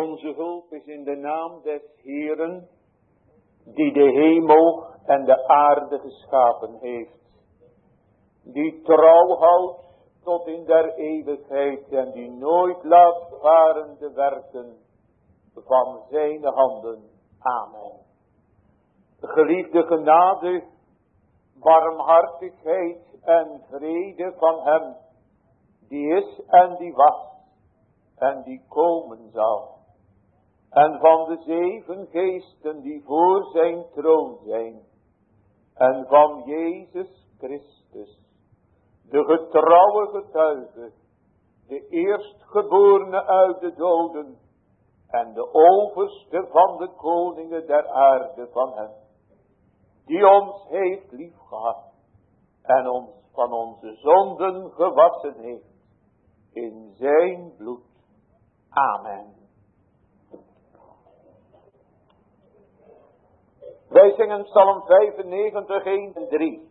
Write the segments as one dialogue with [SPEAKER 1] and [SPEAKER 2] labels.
[SPEAKER 1] Onze hulp is in de naam des Heeren, die de hemel en de aarde geschapen heeft. Die trouw houdt tot in der eeuwigheid en die nooit laat varen de werken van zijn handen. Amen. Geliefde genade, barmhartigheid en vrede van hem, die is en die was en die komen zal. En van de 7 geesten die voor zijn troon zijn. En van Jezus Christus, de getrouwe getuige, de eerstgeborene uit de doden en de overste van de koningen der aarde van hem, die ons heeft liefgehad en ons van onze zonden gewassen heeft in zijn bloed. Amen. Wij zingen Psalm 95, 1 en 3.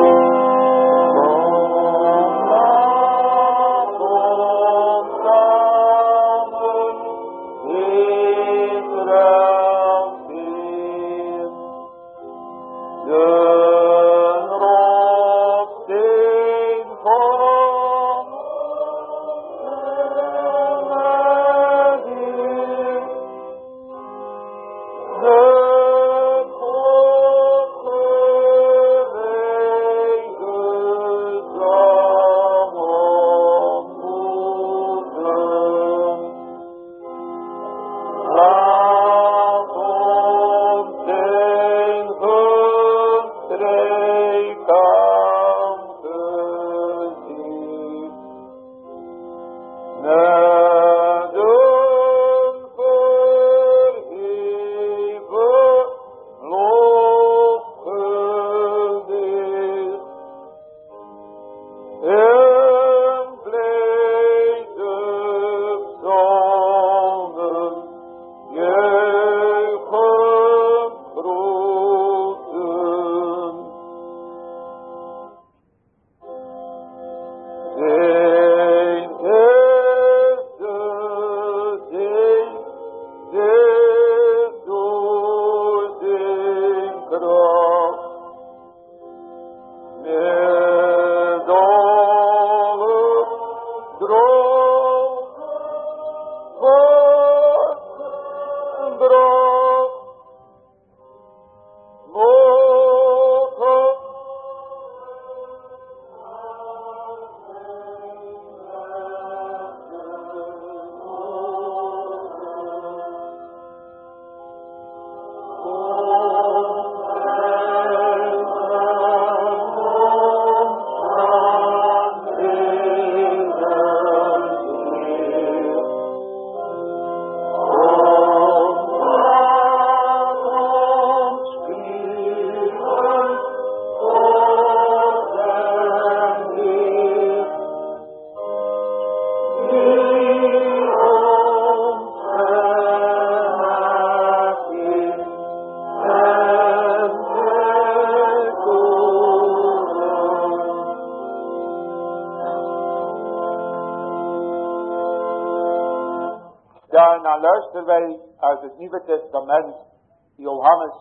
[SPEAKER 1] Daarna luisteren wij uit het Nieuwe Testament, Johannes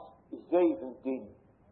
[SPEAKER 1] 17.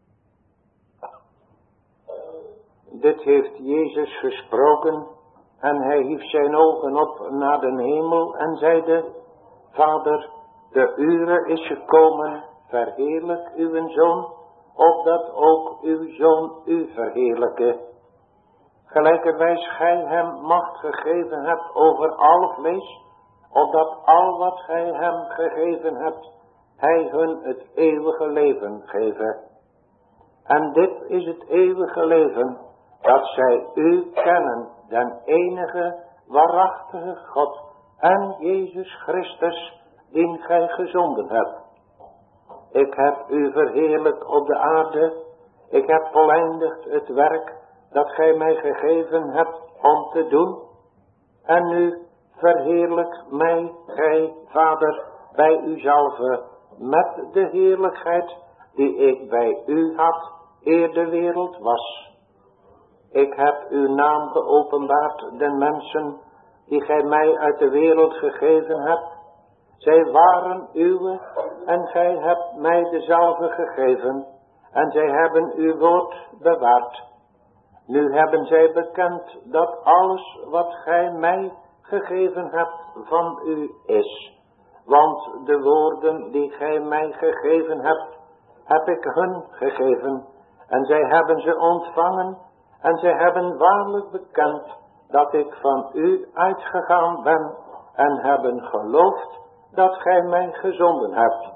[SPEAKER 2] Dit heeft Jezus gesproken en hij hief zijn ogen op naar de hemel en zeide: Vader, de ure is gekomen, verheerlijk uw Zoon, opdat ook uw Zoon u verheerlijke. Gelijkerwijs gij hem macht gegeven hebt over alle vlees, opdat al wat gij hem gegeven hebt, hij hun het eeuwige leven geven. En dit is het eeuwige leven, dat zij u kennen, den enige waarachtige God en Jezus Christus, dien gij gezonden hebt. Ik heb u verheerlijk op de aarde, ik heb voleindigd het werk dat gij mij gegeven hebt om te doen. En nu verheerlijk mij, gij Vader, bij uzelve, met de heerlijkheid die ik bij u had, eer de wereld was. Ik heb uw naam geopenbaard den mensen die gij mij uit de wereld gegeven hebt. Zij waren uwe en gij hebt mij dezelfde gegeven en zij hebben uw woord bewaard. Nu hebben zij bekend dat alles wat gij mij gegeven hebt van u is. Want de woorden die gij mij gegeven hebt, heb ik hun gegeven. En zij hebben ze ontvangen en zij hebben waarlijk bekend dat ik van u uitgegaan ben en hebben geloofd dat gij mij gezonden hebt.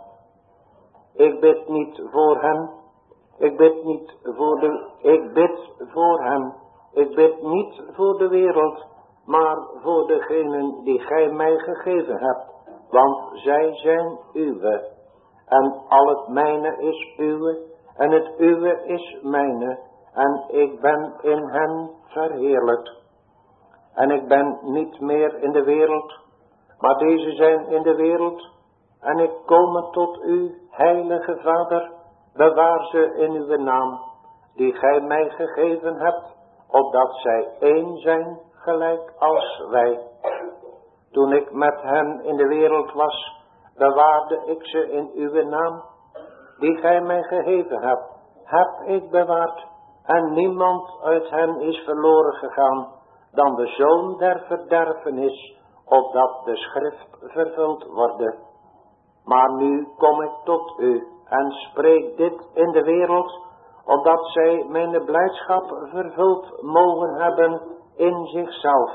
[SPEAKER 2] Ik bid niet voor hen. Ik bid niet voor ik bid voor hen. Ik bid niet voor de wereld, maar voor degenen die gij mij gegeven hebt. Want zij zijn uwe. En al het mijne is uwe. En het uwe is mijne. En ik ben in hen verheerlijkt. En ik ben niet meer in de wereld, maar deze zijn in de wereld. En ik kom tot u, heilige Vader, bewaar ze in uw naam, die gij mij gegeven hebt, opdat zij één zijn, gelijk als wij. Toen ik met hen in de wereld was, bewaarde ik ze in uw naam, die gij mij gegeven hebt, heb ik bewaard. En niemand uit hen is verloren gegaan, dan de zoon der verderfenis, opdat de schrift vervuld worden. Maar nu kom ik tot u en spreek dit in de wereld, opdat zij mijn blijdschap vervuld mogen hebben in zichzelf.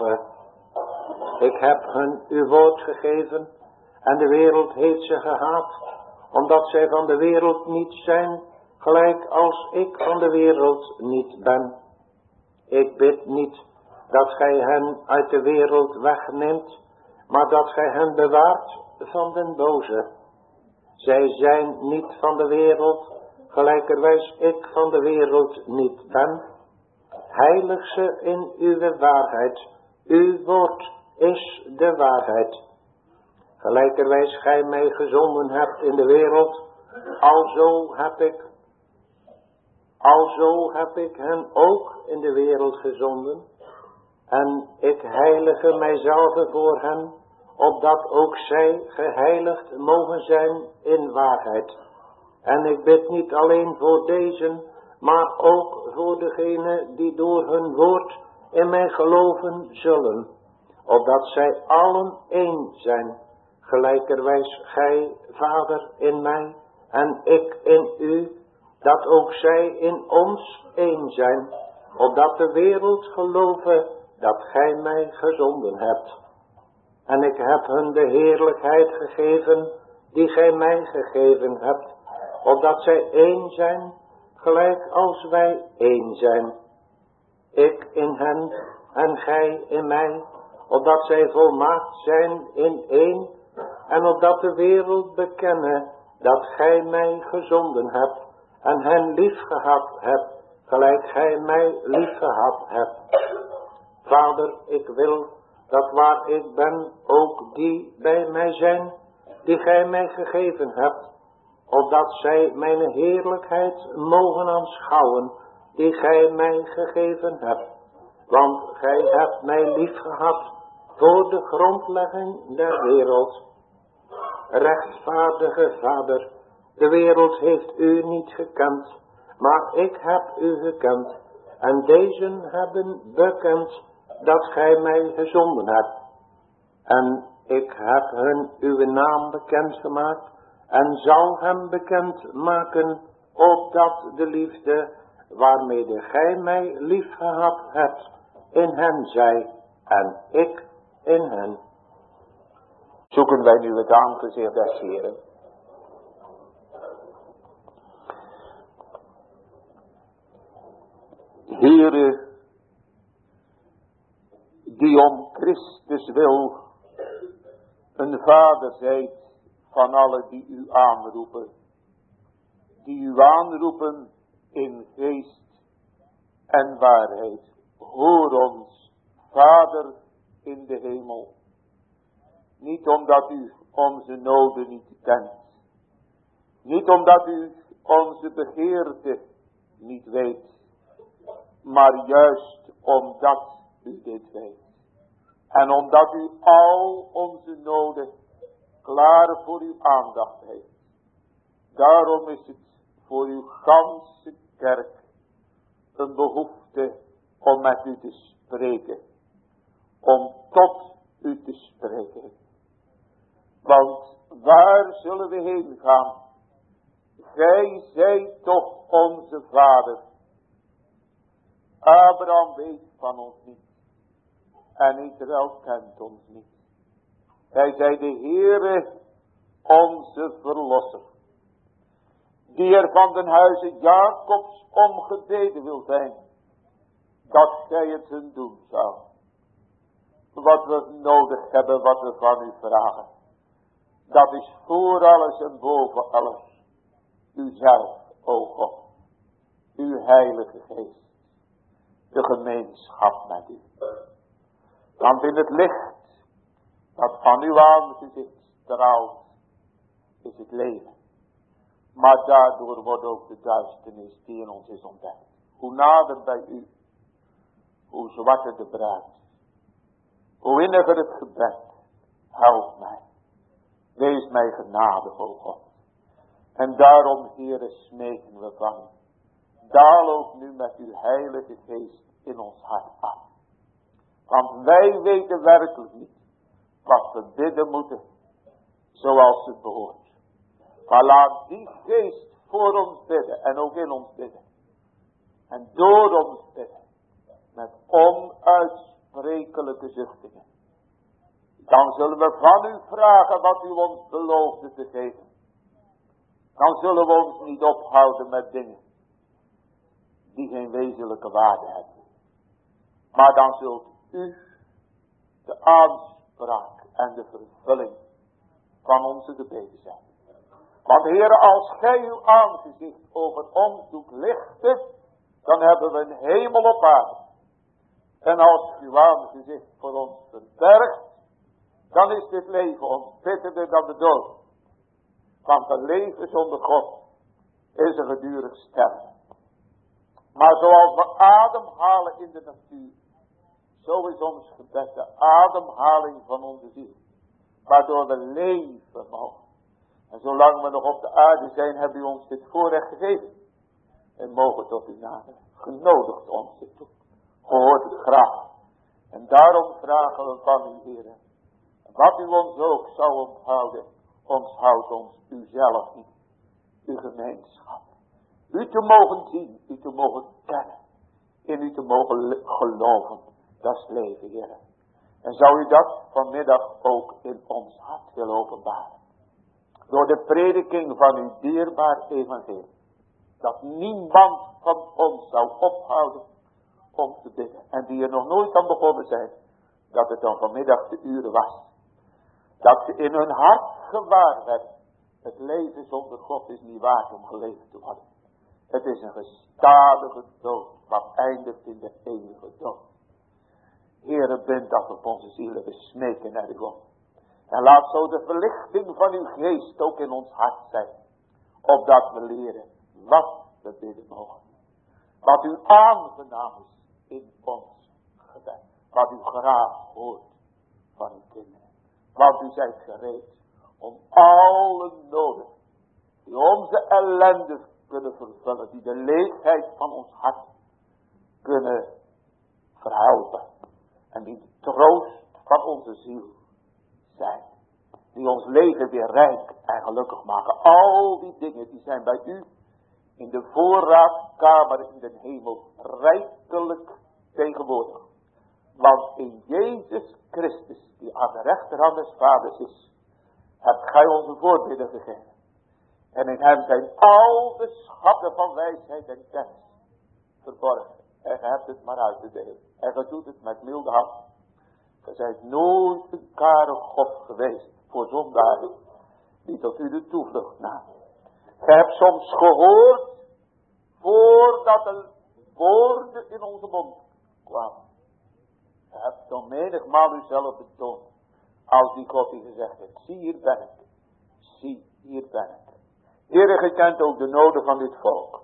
[SPEAKER 2] Ik heb hun uw woord gegeven en de wereld heeft ze gehaat, omdat zij van de wereld niet zijn, gelijk als ik van de wereld niet ben. Ik bid niet dat gij hen uit de wereld wegneemt, maar dat gij hen bewaart van den boze. Zij zijn niet van de wereld, gelijkerwijs ik van de wereld niet ben. Heilig ze in uw waarheid. Uw woord is de waarheid. Gelijkerwijs gij mij gezonden hebt in de wereld, alzo heb ik hen ook in de wereld gezonden. En ik heilige mijzelf voor hen, opdat ook zij geheiligd mogen zijn in waarheid. En ik bid niet alleen voor deze, maar ook voor degenen die door hun woord in mij geloven zullen, opdat zij allen één zijn, gelijkerwijs gij, Vader, in mij en ik in u, dat ook zij in ons één zijn, opdat de wereld gelove dat gij mij gezonden hebt. En ik heb hun de heerlijkheid gegeven die gij mij gegeven hebt, opdat zij één zijn, gelijk als wij één zijn. Ik in hen en gij in mij, opdat zij volmaakt zijn in één, en opdat de wereld bekenne dat gij mij gezonden hebt, en hen lief gehad hebt, gelijk gij mij lief gehad hebt. Vader, ik wil dat waar ik ben, ook die bij mij zijn, die gij mij gegeven hebt, opdat zij mijn heerlijkheid mogen aanschouwen, die gij mij gegeven hebt. Want gij hebt mij lief gehad voor de grondlegging der wereld. Rechtvaardige Vader, de wereld heeft u niet gekend, maar ik heb u gekend, en deze hebben bekend dat gij mij gezonden hebt. En ik heb hun uw naam bekendgemaakt, en zal hem bekend maken, opdat de liefde waarmede gij mij lief gehad hebt, in hen zij, en ik in hen.
[SPEAKER 1] Zoeken wij nu het aangezicht des Heeren. Heere, die om Christus wil een vader zijt van allen die u aanroepen. Die u aanroepen in geest en waarheid. Hoor ons, Vader in de hemel. Niet omdat u onze noden niet kent. Niet omdat u onze begeerte niet weet. Maar juist omdat u dit weet. En omdat u al onze noden klare voor uw aandacht heeft. Daarom is het voor uw ganse kerk een behoefte om met u te spreken. Om tot u te spreken. Want waar zullen we heen gaan? Gij zijt toch onze vader. Abraham weet van ons niet. En Israël kent ons niet. Hij zij de Heere, onze verlosser. Die er van den huize Jacobs om gebeden wil zijn. Dat gij het hun doen zou. Wat we nodig hebben, wat we van u vragen. Dat is voor alles en boven alles. Uzelf, o God. Uw heilige geest. De gemeenschap met u. Want in het licht dat van uw aangezicht straalt, is het leven. Maar daardoor wordt ook de duisternis die in ons is ontdekt. Hoe nader bij u, hoe zwarter de bruid. Hoe inniger het gebed, help mij. Wees mij genadig, o God. En daarom, Heere, smeken we van u. Daal ook nu met uw heilige geest in ons hart af. Want wij weten werkelijk niet wat we bidden moeten, zoals het behoort. Maar laat die geest voor ons bidden en ook in ons bidden. En door ons bidden. Met onuitsprekelijke zuchtingen. Dan zullen we van u vragen wat u ons beloofde te geven. Dan zullen we ons niet ophouden met dingen die geen wezenlijke waarde hebben. Maar dan zult u de aanspraak en de vervulling van onze gebeden zijn. Want Heere, als gij uw aangezicht over ons doet lichten, dan hebben we een hemel op aarde. En als uw aangezicht voor ons verbergt, dan is dit leven ons bitterder dan de dood. Want een leven zonder God is een gedurig sterven. Maar zoals we ademhalen in de natuur, zo is ons gebed de ademhaling van onze ziel. Waardoor we leven mogen. En zolang we nog op de aarde zijn, hebben u ons dit voorrecht gegeven. En mogen tot u naderen. Genodigd ons dit toe. Gehoord het graag. En daarom vragen we van u, Heer. Wat u ons ook zou onthouden, onthoudt ons uzelf niet. Uw gemeenschap. U te mogen zien, u te mogen kennen. In u te mogen geloven. Dat is leven, Heer. En zou u dat vanmiddag ook in ons hart willen openbaren. Door de prediking van uw dierbaar evangelie. Dat niemand van ons zou ophouden om te bidden. En die er nog nooit aan begonnen zijn. Dat het dan vanmiddag de uren was. Dat ze in hun hart gewaar werden. Het leven zonder God is niet waard om geleefd te worden. Het is een gestadige dood. Wat eindigt in de eeuwige dood. Heere, bind dat op onze zielen. We smeken naar u om. En laat zo de verlichting van uw geest ook in ons hart zijn. Opdat we leren wat we bidden mogen. Wat u aangenaam is in ons gebed. Wat u graag hoort van uw kinderen. Want u zijt gereed om alle noden die onze ellende kunnen vervullen. Die de leegheid van ons hart kunnen verhelpen. En die de troost van onze ziel zijn. Die ons leven weer rijk en gelukkig maken. Al die dingen die zijn bij u in de voorraadkamer in de hemel rijkelijk tegenwoordig. Want in Jezus Christus, die aan de rechterhand des Vaders is, hebt gij onze voorbidden gegeven. En in hem zijn al de schatten van wijsheid en kennis verborgen. En gij hebt het maar uit te delen. En gij doet het met milde hand. Gij zijt nooit een kare God geweest voor zondaren die tot u de toevlucht namen. Gij hebt soms gehoord voordat de woorden in onze mond kwamen. Gij hebt zo menigmaal uzelf betoond als die God die gezegd heeft. Zie, hier ben ik. Zie, hier ben ik. Heere, gij kent ook de noden van dit volk.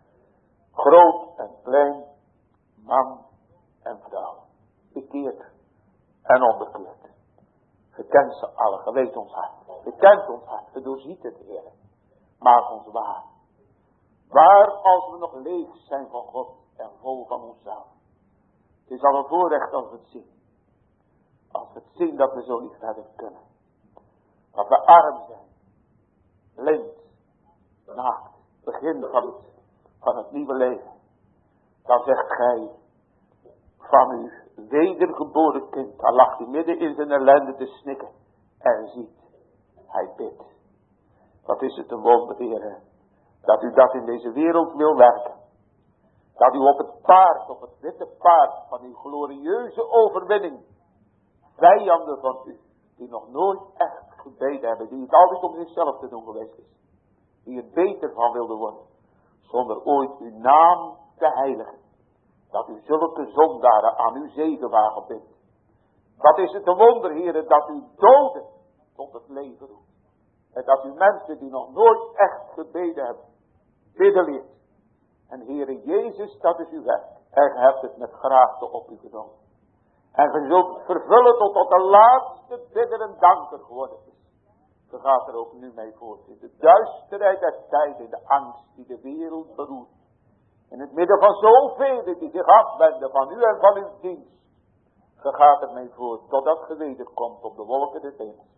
[SPEAKER 1] Groot en klein, man en vrouw. Bekeerd en onbekeerd. Ge kent ze allen, ge weet ons hart. Ge kent ons hart, ge doorziet het, Heer. Maak ons waar. Waar als we nog leeg zijn van God en vol van onszelf. Het is al een voorrecht als we het zien. Als we het zien dat we zo niet verder kunnen. Dat we arm zijn. Blind. Naakt. Begin van het nieuwe leven. Dan zegt gij van uw wedergeboren kind. Dan lag hij midden in zijn ellende te snikken. En ziet. Hij bidt. Wat is het een wonder, Heer. Dat u dat in deze wereld wil werken. Dat u op het paard, op het witte paard van uw glorieuze overwinning. Vijanden van u. Die nog nooit echt gebeden hebben. Die het altijd om zichzelf te doen geweest is. Die er beter van wilden worden. Zonder ooit uw naam te heiligen. Dat u zulke zondaren aan uw zegenwagen bindt. Wat is het een wonder, Heer, dat u doden tot het leven roept. En dat u mensen die nog nooit echt gebeden hebben. Bidden leert. En Heere Jezus, dat is uw werk. En gij hebt het met graagte op u genomen. En gij zult vervullen tot de laatste bidder en danker geworden is. Ge gaat er ook nu mee voort. In de duisterheid der tijd, in de angst die de wereld beroert. In het midden van zoveel die zich afwenden van u en van uw dienst. Ge gaat er mee voort totdat ge wederkomt op de wolken des hemels.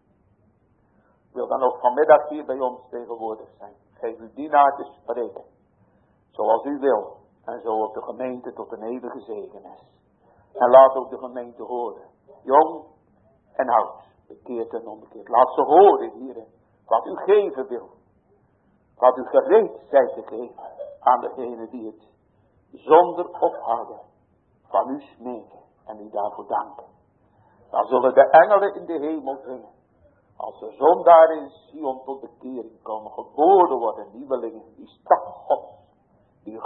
[SPEAKER 1] Wil dan ook vanmiddag hier bij ons tegenwoordig zijn. Geef uw dienaar te spreken. Zoals u wil. En zo ook de gemeente tot een eeuwige zegen is. En laat ook de gemeente horen. Jong en oud. Bekeerd en onbekeerd. Laat ze horen, Heer. Wat u geven wil. Wat u gereed zijt te geven. Aan degene die het zonder ophouden van u smeken. En u daarvoor danken. Dan zullen de engelen in de hemel zingen. Als de zondaar in Sion tot bekering komen, geboren worden, nieuwelingen, die stad Gods, die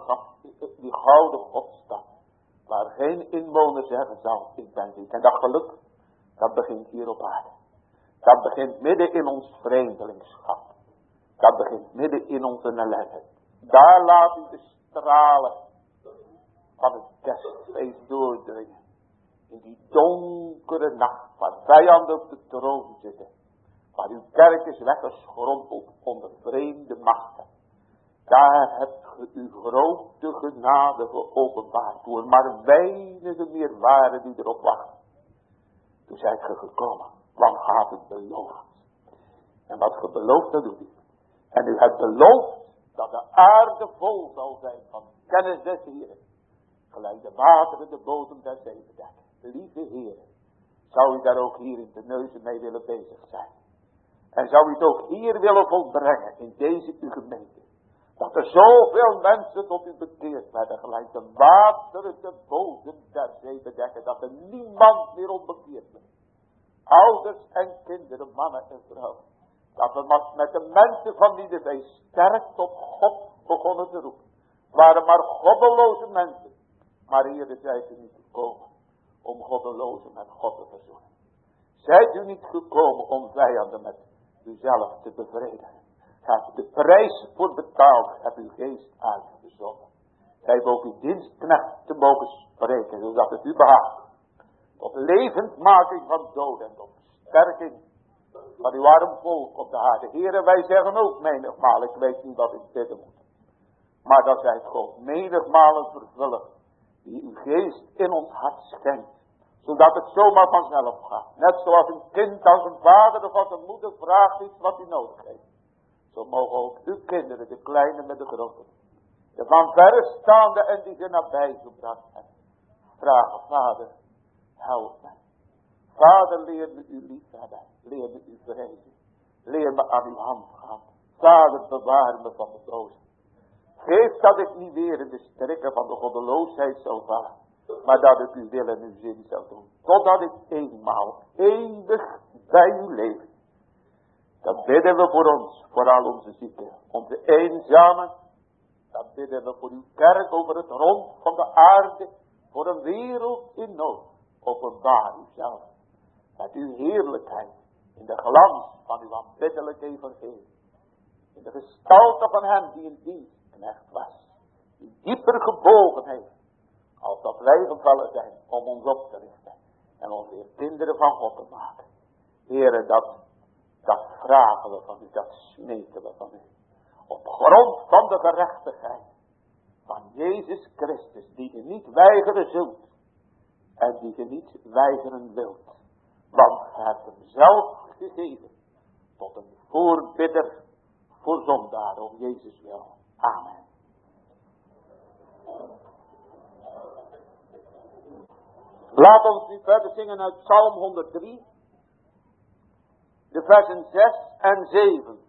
[SPEAKER 1] gouden Godstad, waar geen inwoner zeggen zal, ik ben ziek. En dat geluk, dat begint hier op aarde. Dat begint midden in ons vreemdelingschap. Dat begint midden in onze ellende. Daar laat u de stralen van het kerstfeest doordringen. In die donkere nacht, waar vijanden op de troon zitten. Waar uw kerk is weggeschrompeld onder vreemde machten. Daar hebt ge uw grote genade geopenbaard. Toen er maar weinigen meer waren die erop wachten. Toen zijt ge gekomen. Want ge had het beloofd. En wat ge belooft, dat doet u. En u hebt beloofd dat de aarde vol zal zijn van kennis des Heeren. Gelijk de wateren de bodem der zee bedekken. Lieve Heer, zou u daar ook hier in de neuzen mee willen bezig zijn? En zou u het ook hier willen volbrengen in deze uw gemeente? Dat er zoveel mensen tot u bekeerd werden, gelijk de wateren de bodem der zee bedekken, dat er niemand meer onbekeerd wordt. Ouders en kinderen, mannen en vrouwen. Dat we met de mensen van Nineve sterk tot God begonnen te roepen. Het waren maar goddeloze mensen. Maar Heer, zijt u niet gekomen om goddelozen met God te verzoenen. Zijt u niet gekomen om vijanden met uzelf te bevredigen. Hebt de prijs voor betaald, hebt uw geest uitgezonden. Gij hebt ook uw dienstknecht te mogen spreken, zodat het u behaagt. Tot levendmaking van dood en tot versterking van uw arm volk op de aarde. Heren, wij zeggen ook menigmaal, ik weet niet wat ik bidden moet. Maar dat zijt God menigmalen vervullen, die uw geest in ons hart schenkt. Zodat het zomaar vanzelf gaat. Net zoals een kind als een vader of als een moeder vraagt iets wat hij nodig heeft. Zo mogen ook uw kinderen, de kleine met de grote, de van verre staande en die ze nabij gebracht hebben, vragen, Vader, help mij. Vader, leer me u liefhebben. Leer me u vrezen. Leer me aan uw hand gaan. Vader, bewaar me van de boze. Geef dat ik niet weer in de strikken van de goddeloosheid zou vallen. Maar dat ik uw wil en uw zin zou doen. Totdat ik eenmaal eeuwig bij u leef. Dat bidden we voor ons. Voor al onze zieken. Onze eenzamen. Dat bidden we voor uw kerk over het rond van de aarde. Voor een wereld in nood. Openbaar uzelf. Met uw heerlijkheid. In de glans van uw aanbiddelijke evangelie. In de gestalte van hem die een dienstknecht was. Die dieper gebogen heeft. Als dat wij gevallen zijn om ons op te richten. En ons weer kinderen van God te maken. Heere, dat vragen we van u, dat smeken we van u. Op grond van de gerechtigheid van Jezus Christus, die je niet weigeren zult en die je niet weigeren wilt. Want gij hebt hem zelf gegeven tot een voorbidder voor zondaar om Jezus wil. Amen. Laat ons nu verder zingen uit Psalm 103, de versen 6 en 7.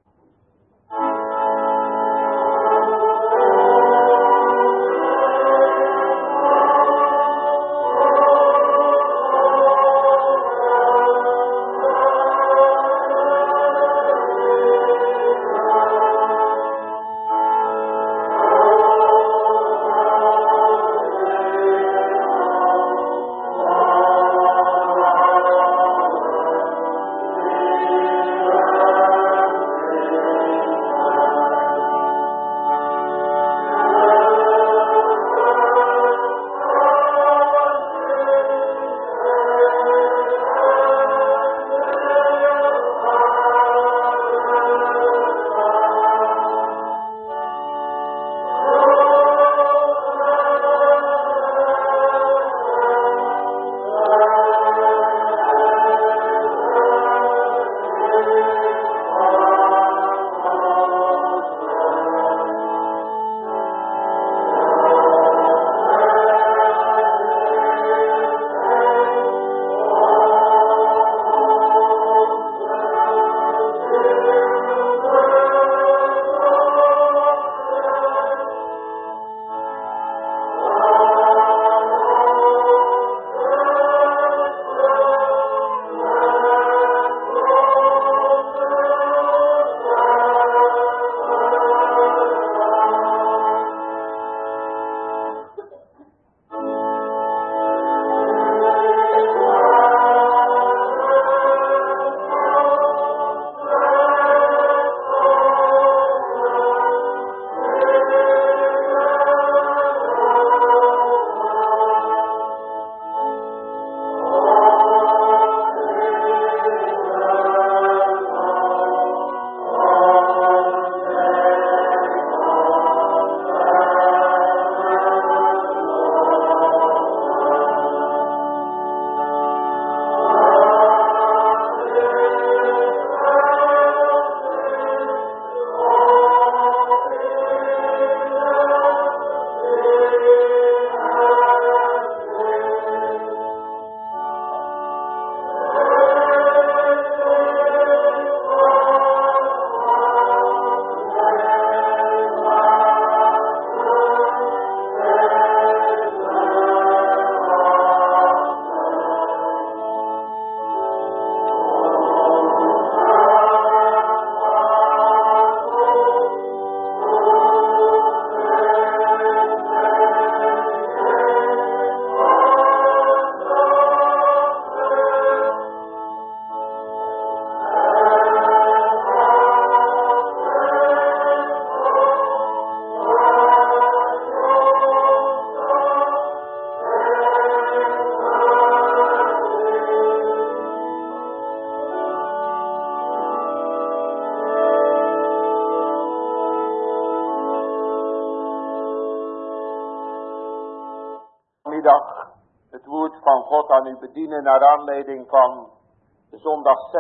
[SPEAKER 2] vanmiddag het woord van God aan u bedienen naar aanleiding van de zondag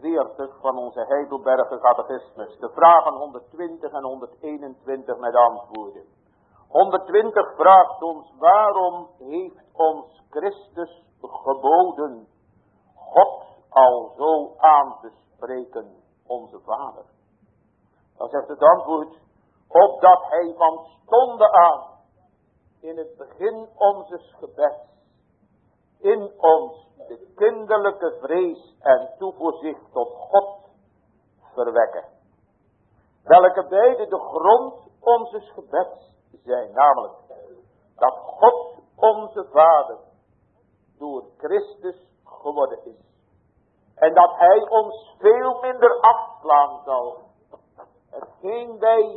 [SPEAKER 2] 46 van onze Heidelberger Catechismus. De vragen 120 en 121 met antwoorden. 120 vraagt ons: waarom heeft ons Christus geboden God al zo aan te spreken, onze Vader? Dan zegt het antwoord: opdat hij van stonde aan in het begin onzes gebeds in ons de kinderlijke vrees en toevoorzicht tot God verwekken, welke beide de grond onzes gebeds zijn, namelijk dat God onze Vader door Christus geworden is en dat hij ons veel minder afslaan zal hetgeen wij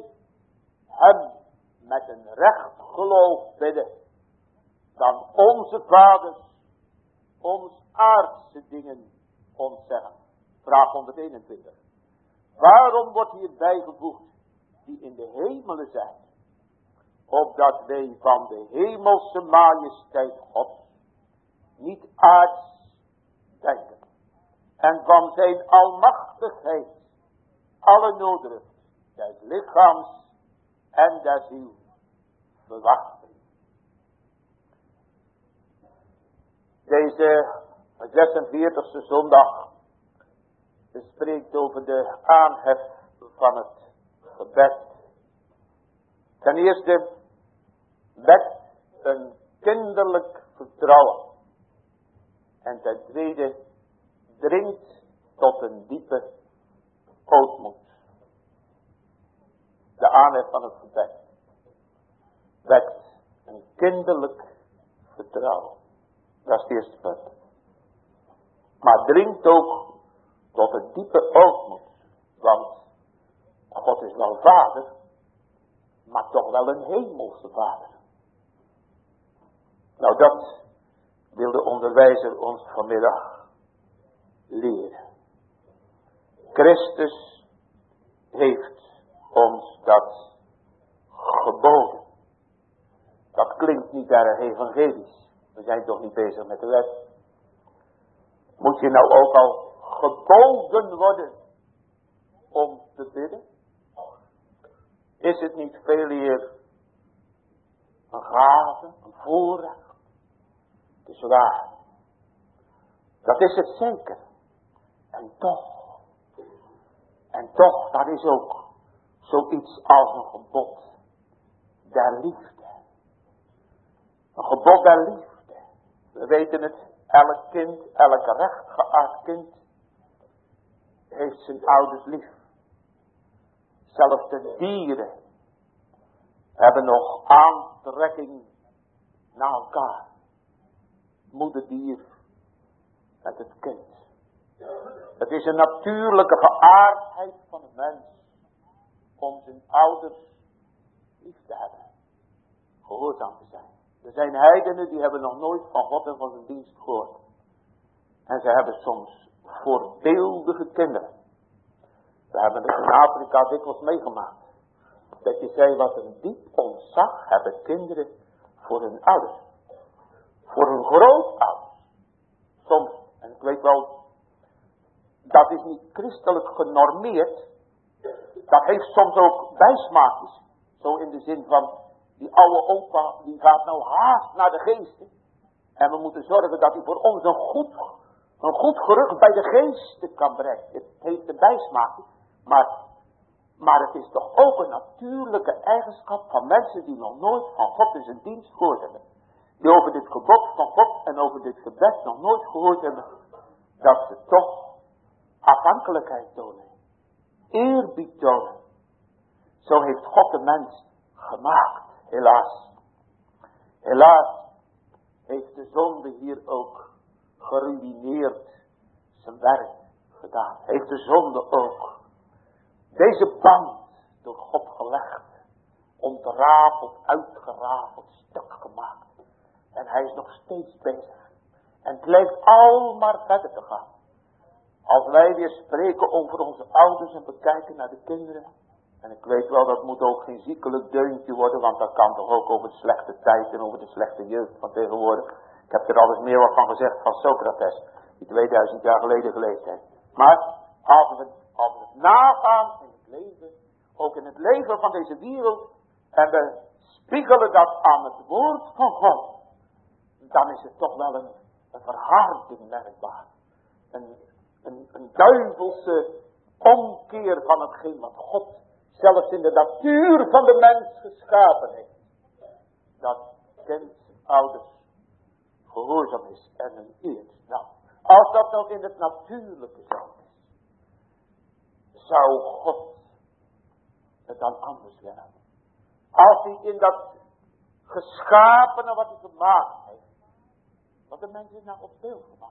[SPEAKER 2] hem met een recht geloof bidden, dan onze vaders ons aardse dingen
[SPEAKER 1] ons zeggen. Vraag 121. Waarom wordt hier bijgevoegd die in de hemelen zijn? Opdat wij van de hemelse majesteit Gods niet aards denken. En van zijn almachtigheid alle nooddruft des lichaams en der ziel verwachten. Deze 46e zondag spreekt over de aanhef van het gebed. Ten eerste met een kinderlijk vertrouwen. En ten tweede dringt tot een diepe ootmoed. De aanhef van het gebed wekt een kinderlijk vertrouwen. Dat is het eerste punt. Maar dringt ook tot een diepe ootmoed. Want God is wel vader, maar toch wel een hemelse vader. Nou, dat wil de onderwijzer ons vanmiddag leren. Christus heeft ons dat geboden. Dat klinkt niet erg evangelisch. We zijn toch niet bezig met de wet. Moet je nou ook al geboden worden om te bidden? Is het niet veel eer een gave, een voorrecht? Het is waar. Dat is het zeker. En toch, daar is ook zoiets als een gebod der liefde. Een gebod der liefde. We weten het, elk kind, elk rechtgeaard kind heeft zijn ouders lief. Zelfs de dieren hebben nog aantrekking naar elkaar. Moederdier met het kind. Het is een natuurlijke geaardheid van de mens om zijn ouders lief te hebben. Gehoorzaam te zijn. Er zijn heidenen die hebben nog nooit van God en van zijn dienst gehoord. En ze hebben soms voorbeeldige kinderen. We hebben het in Afrika dikwijls meegemaakt. Dat je zei wat een diep ontzag hebben kinderen voor hun ouders. Voor hun grootouders. Soms, en ik weet wel, dat is niet christelijk genormeerd. Dat heeft soms ook bijsmaakjes. Zo in de zin van, die oude opa, die gaat nou haast naar de geesten. En we moeten zorgen dat hij voor ons een goed gerucht bij de geesten kan brengen. Het heeft een bijsmaakje. Maar het is toch ook een natuurlijke eigenschap van mensen die nog nooit van God in zijn dienst gehoord hebben. Die over dit gebod van God en over dit gebed nog nooit gehoord hebben. Dat ze toch afhankelijkheid tonen. Eerbied tonen. Zo heeft God de mens gemaakt. Helaas. Helaas heeft de zonde hier ook geruïneerd zijn werk gedaan. Heeft de zonde ook deze band door God gelegd, ontrafeld, uitgerafeld, stuk gemaakt. En hij is nog steeds bezig. En het lijkt al maar verder te gaan. Als wij weer spreken over onze ouders en bekijken naar de kinderen. En ik weet wel, dat moet ook geen ziekelijk deuntje worden, want dat kan toch ook over de slechte tijd en over de slechte jeugd van tegenwoordig. Ik heb er al eens meer wat van gezegd van Socrates, die 2000 jaar geleden geleefd heeft. Maar als we het nagaan in het leven, ook in het leven van deze wereld, en we spiegelen dat aan het woord van God, dan is het toch wel een verharding merkbaar. Een duivelse omkeer van hetgeen wat God zelfs in de natuur van de mens geschapen heeft. Dat kind ouders gehoorzaam is en een eert. Nou, als dat nou in het natuurlijke zo is, zou God het dan anders willen. Als hij in dat geschapene wat hij gemaakt heeft, wat de mens is nou op beeld gemaakt.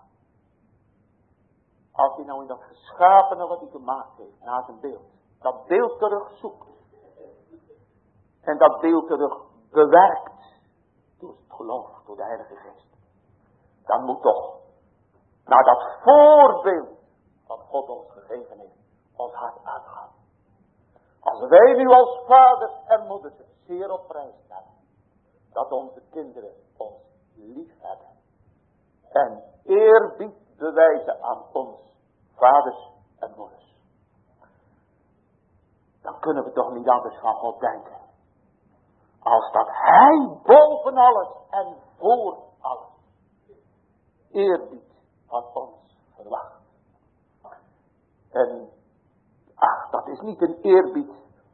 [SPEAKER 1] Als hij nou in dat geschapene wat hij gemaakt heeft, naar zijn beeld, dat beeld terug zoekt. En dat beeld terug bewerkt door het geloof, door de Heilige Geest. Dan moet toch naar dat voorbeeld wat God ons gegeven heeft, ons hart uitgaan. Als wij nu als vaders en moeders het zeer op prijs stellen, dat onze kinderen ons lief hebben en eerbied bewijzen aan ons vaders en moeders, dan kunnen we toch niet anders van God denken, als dat Hij boven alles en voor alles eerbied van ons verwacht. En dat is niet een eerbied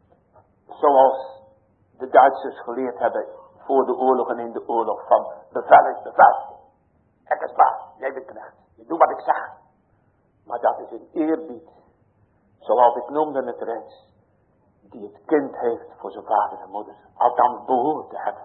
[SPEAKER 1] zoals de Duitsers geleerd hebben voor de oorlog en in de oorlog, van bevel is bevel. Het is waar, jij bent knecht, je doet wat ik zeg. Maar dat is een eerbied, zoals ik noemde het reeds, die het kind heeft voor zijn vader en moeder, althans behoort te hebben.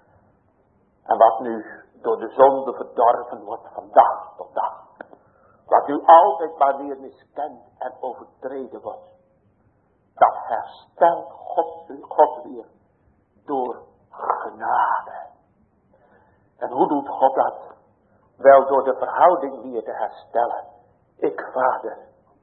[SPEAKER 1] En wat nu door de zonde verdorven wordt van dag tot dag. Wat nu altijd maar weer miskend en overtreden wordt. Dat herstelt God weer door genade. En hoe doet God dat? Wel door de verhouding weer te herstellen. Ik vader,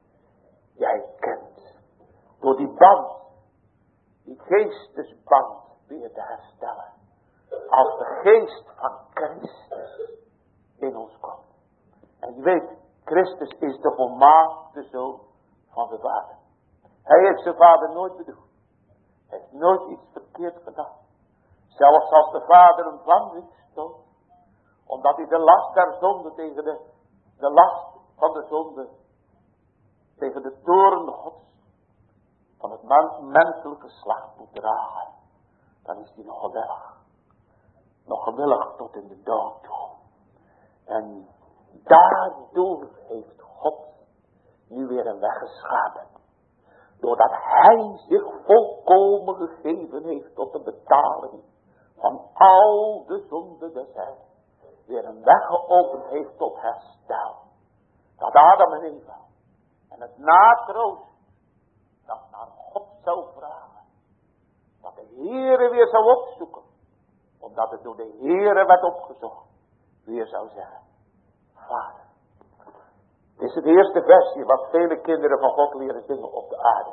[SPEAKER 1] jij kind. Door die band, die geestesband weer te herstellen. Als de geest van Christus in ons komt. En je weet, Christus is de volmaakte zoon van de vader. Hij heeft zijn vader nooit bedoeld. Hij heeft nooit iets verkeerd gedaan. Zelfs als de vader hem van zich stoot. Omdat hij de last der zonde tegen de last van de zonde. Tegen de toorn Gods. Van het menselijke slag moet dragen. Dan is hij nog gewillig. Nog gewillig tot in de dood toe. En daardoor heeft God nu weer een weg geschapen. Doordat hij zich volkomen gegeven heeft tot de betaling van al de zonde des heiles. Weer een weg geopend heeft tot herstel. Dat Adam en Eva en het natroost dat naar God zou vragen. Dat de Heere weer zou opzoeken. Omdat het door de Heere werd opgezocht. Weer zou zeggen. Vader. Dit is het eerste versje wat vele kinderen van God leren zingen op de aarde.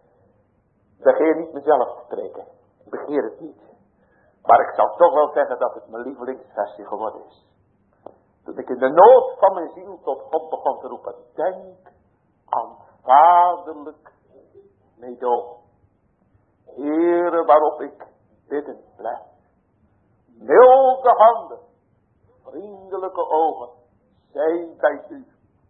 [SPEAKER 1] Ik begeer niet mezelf te spreken. Ik begeer het niet. Maar ik zal toch wel zeggen dat het mijn lievelingsversje geworden is. Toen ik in de nood van mijn ziel tot God begon te roepen. Denk aan vaderlijk meedogen. Heere waarop ik bidden blijf. Milde handen. Vriendelijke ogen. Zijn bij u.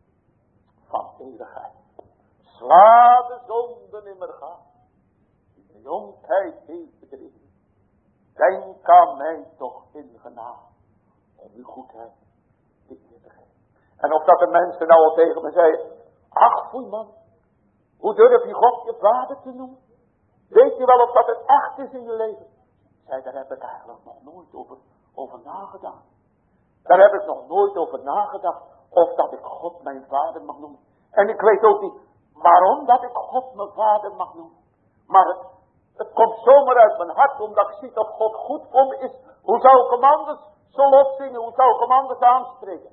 [SPEAKER 1] Van eeuwigheid. Sla de zonden nimmer gaan. Die de jongheid heeft bedreven. Denk aan mij toch in genade. Om uw goedheid dit weer te geven. En of dat de mensen nou al tegen me zeiden. Ach foei man. Hoe durf je God je vader te noemen? Weet je wel of dat het echt is in je leven? Zei, daar heb ik eigenlijk nog nooit over nagedacht. Daar heb ik nog nooit over nagedacht. Of dat ik God mijn vader mag noemen. En ik weet ook niet waarom dat ik God mijn vader mag noemen. Maar het komt zomaar uit mijn hart. Omdat ik zie dat God goed voor me is. Hoe zou ik hem anders zo loszingen? Hoe zou ik hem anders aanspreken?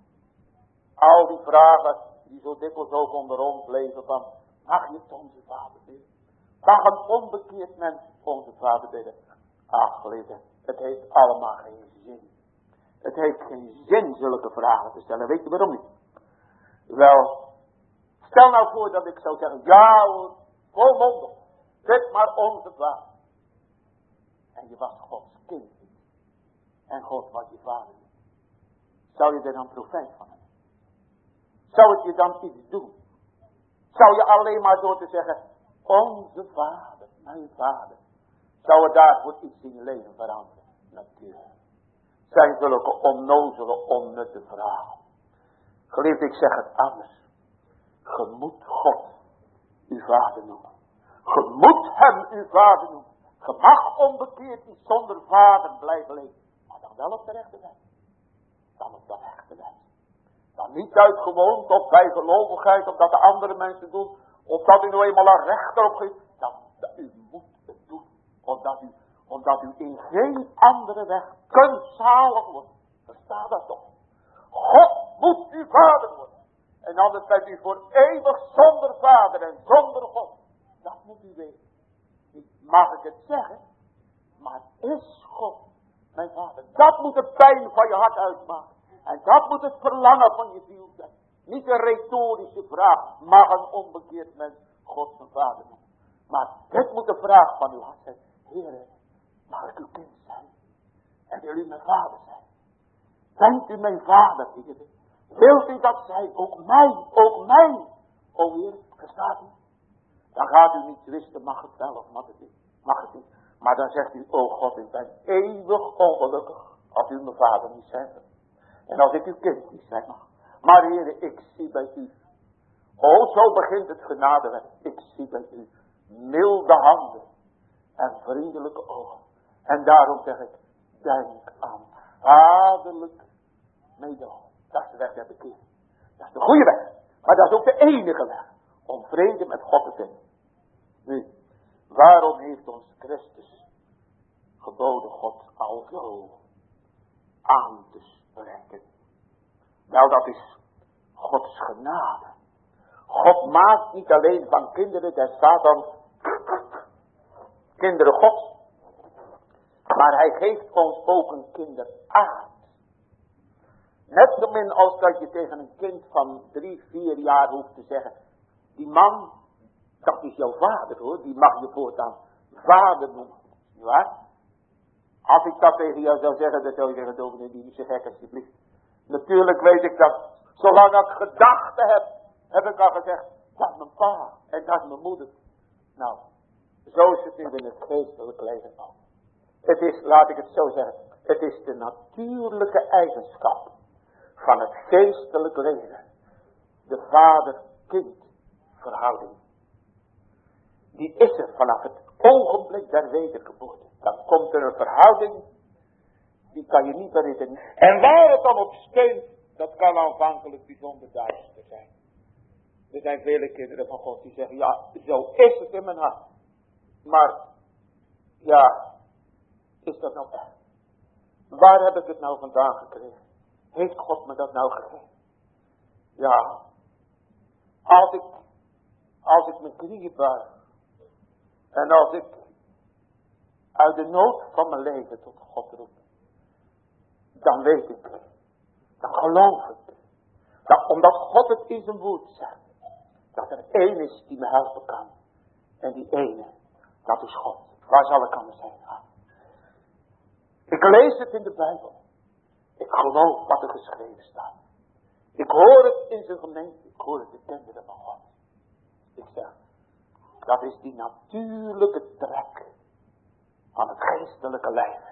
[SPEAKER 1] Al die vragen die zo dikwijls ook onder ons leven van. Mag je het onze vader bidden? Mag een onbekeerd mens onze vader bidden? Ach geliefde, het heeft allemaal geen zin. Het heeft geen zin zulke vragen te stellen. Weet je waarom niet? Wel, stel nou voor dat ik zou zeggen, ja hoor, volmondig, bid maar onze vader. En je was Gods kind. En God was je vader. Zou je er dan profijt van hebben? Zou het je dan iets doen? Zou je alleen maar door te zeggen, onze vader, mijn vader. Zou het daarvoor iets in je leven veranderen? Natuurlijk. Zijn zulke onnozele, onnutte vragen. Geliefde, ik zeg het anders. Je moet God uw vader noemen. Je moet hem uw vader noemen. Je mag onbekeerd niet zonder vader blijven leven. Maar dan wel op de rechte weg. Dan op de rechte weg. Dan niet uit gewoonte of bijgelovigheid, of dat de andere mensen doen. Of dat u nou eenmaal een recht erop geeft. U moet het doen. Omdat u in geen andere weg kunt zalig worden. Versta dat toch. God moet uw vader worden. En anders bent u voor eeuwig zonder vader en zonder God. Dat moet u weten. Niet mag ik het zeggen, maar is God mijn vader? Dat moet de pijn van je hart uitmaken. En dat moet het verlangen van je ziel zijn. Niet een retorische vraag. Mag een onbekeerd mens God mijn vader noemen? Maar dit moet de vraag van uw hart zijn. Heere, mag ik uw kind zijn? En wil u mijn vader zijn? Bent u mijn vader, Heere? Wilt u dat zijn? Ook mij, ook mij. O Heer, verstaat u? Dan gaat u niet twisten, mag het wel of mag het niet. Mag het niet. Maar dan zegt u, o God, ik ben eeuwig ongelukkig als u mijn vader niet zijn wil. En als ik uw kind niet zijn mag. Maar Heere, ik zie bij u. O, zo begint het genadewerk. Ik zie bij u milde handen en vriendelijke ogen. En daarom zeg ik, denk aan vaderlijk meedogen. Dat is de weg der bekering. Dat is de goede weg. Maar dat is ook de enige weg om vrede met God te vinden. Nu, waarom heeft ons Christus geboden God al zo aan te spreken? Nou, dat is Gods genade. God maakt niet alleen van kinderen des Satans kinderen Gods. Maar hij geeft ons ook een kinderaard. Net zo min als dat je tegen een kind van 3, 4 jaar hoeft te zeggen. Die man, dat is jouw vader hoor. Die mag je voortaan vader noemen. Ja? Als ik dat tegen jou zou zeggen, dan zou je zeggen, dominee, die is gek alsjeblieft. Natuurlijk weet ik dat. Zolang ik gedachten heb ik al gezegd, dat is mijn pa en dat is mijn moeder. Nou, zo is het nu in het geestelijk leven ook. Het is, laat ik het zo zeggen, het is de natuurlijke eigenschap van het geestelijk leven. De vader-kind verhouding. Die is er vanaf het ogenblik der wedergeboorte. Dan komt er een verhouding, die kan je niet beredeneren. En waar het dan op steunt, dat kan aanvankelijk bijzonder duister zijn. Er zijn vele kinderen van God die zeggen, ja, zo is het in mijn hart. Maar, ja, is dat nou echt? Waar heb ik het nou vandaan gekregen? Heeft God me dat nou gegeven? Ja, als ik mijn knieën buig. En als ik uit de nood van mijn leven tot God roep. Dan weet ik, dan geloof ik. Dat omdat God het in zijn woord zegt. Dat er één is die me helpen kan. En die ene, dat is God. Waar zal ik anders heen gaan? Ik lees het in de Bijbel. Ik geloof wat er geschreven staat. Ik hoor het in zijn gemeente. Ik hoor het in de kinderen van God. Ik zeg, dat is die natuurlijke trek van het geestelijke leven.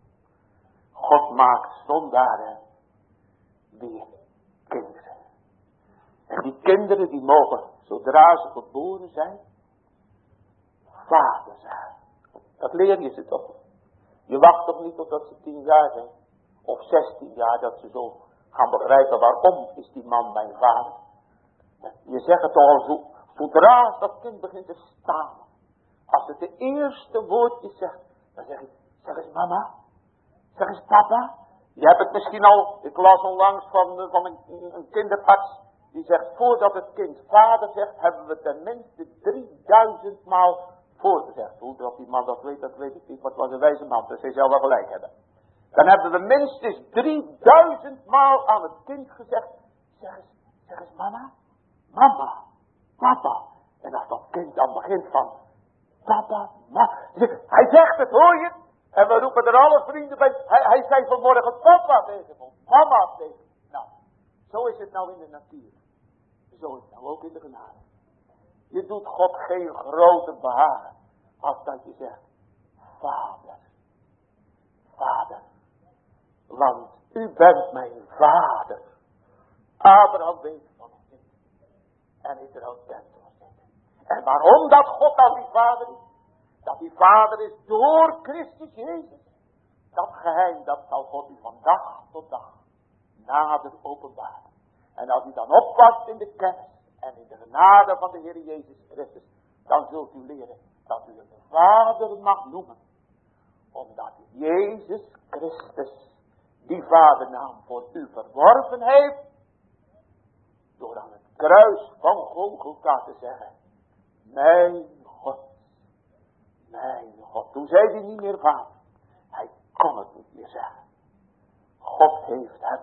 [SPEAKER 1] God maakt zondaren weer kinderen. En die kinderen die mogen, zodra ze geboren zijn, vader zijn. Dat leer je ze toch. Je wacht toch niet totdat ze 10 jaar zijn. Of 16 jaar dat ze zo gaan begrijpen waarom is die man mijn vader. Je zegt het toch al zo. Zodra dat kind begint te staan. Als het de eerste woordjes zegt. Dan zeg ik, zeg eens mama. Zeg eens papa. Je hebt het misschien al, ik las onlangs van een kinderarts. Die zegt, voordat het kind vader zegt, hebben we tenminste 3000 maal voorgezegd. Hoe dat die man dat weet ik niet. Maar het was een wijze man, dus hij zou wel gelijk hebben. Dan hebben we minstens 3000 maal aan het kind gezegd. Zeg eens mama. Mama. Papa. En als dat kind dan begint van papa, mama. Hij zegt het, hoor je? En we roepen er alle vrienden bij. Hij zei vanmorgen papa tegen ons. Mama tegen ons. Nou, zo is het nou in de natuur. Zo is het nou ook in de genade. Je doet God geen grote behagen. Als dat je zegt, vader. Vader. Want u bent mijn vader. Abraham weet van dit. En Israël kent ons dit. En waarom dat God dan die vader is? Dat die vader is door Christus Jezus. Dat geheim, dat zal God u van dag tot dag nader openbaren. En als u dan oppast in de kennis en in de genade van de Heer Jezus Christus, dan zult u leren dat u hem vader mag noemen. Omdat Jezus Christus die vadernaam voor u verworven heeft. door aan het kruis van Golgotha te zeggen, mijn God, toen zei hij niet meer vader. Hij kon het niet meer zeggen. God heeft hem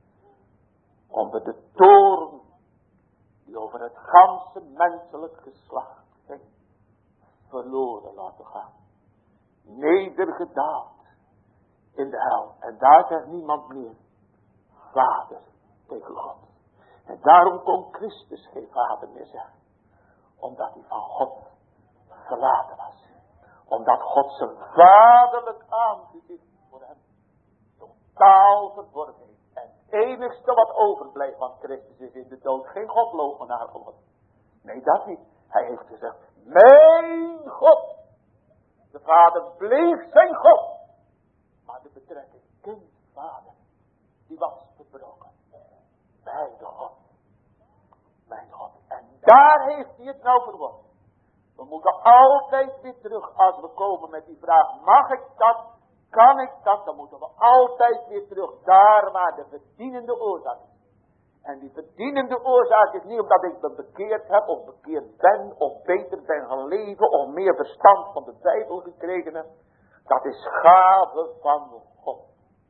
[SPEAKER 1] onder de toorn die over het ganse menselijk geslacht ging, verloren laten gaan. Nedergedaald in de hel. En daar zegt niemand meer vader tegen God. En daarom kon Christus geen vader meer zeggen. Omdat hij van God verlaten was. Omdat God zijn vaderlijk aangezicht voor hem totaal verborgen heeft. En het enigste wat overblijft van Christus is in de dood geen godloochenaar geworden. Nee, dat niet. Hij heeft gezegd, mijn God. De vader bleef zijn God. Maar de betrekking kind-vader, die was verbroken. Mijn God. Mijn God. En daar heeft hij het nou verwoord. We moeten altijd weer terug, als we komen met die vraag, mag ik dat, kan ik dat, dan moeten we altijd weer terug daar waar de verdienende oorzaak is. En die verdienende oorzaak is niet omdat ik me bekeerd heb, of bekeerd ben, of beter ben gaan leven, of meer verstand van de Bijbel gekregen heb. Dat is gave van God.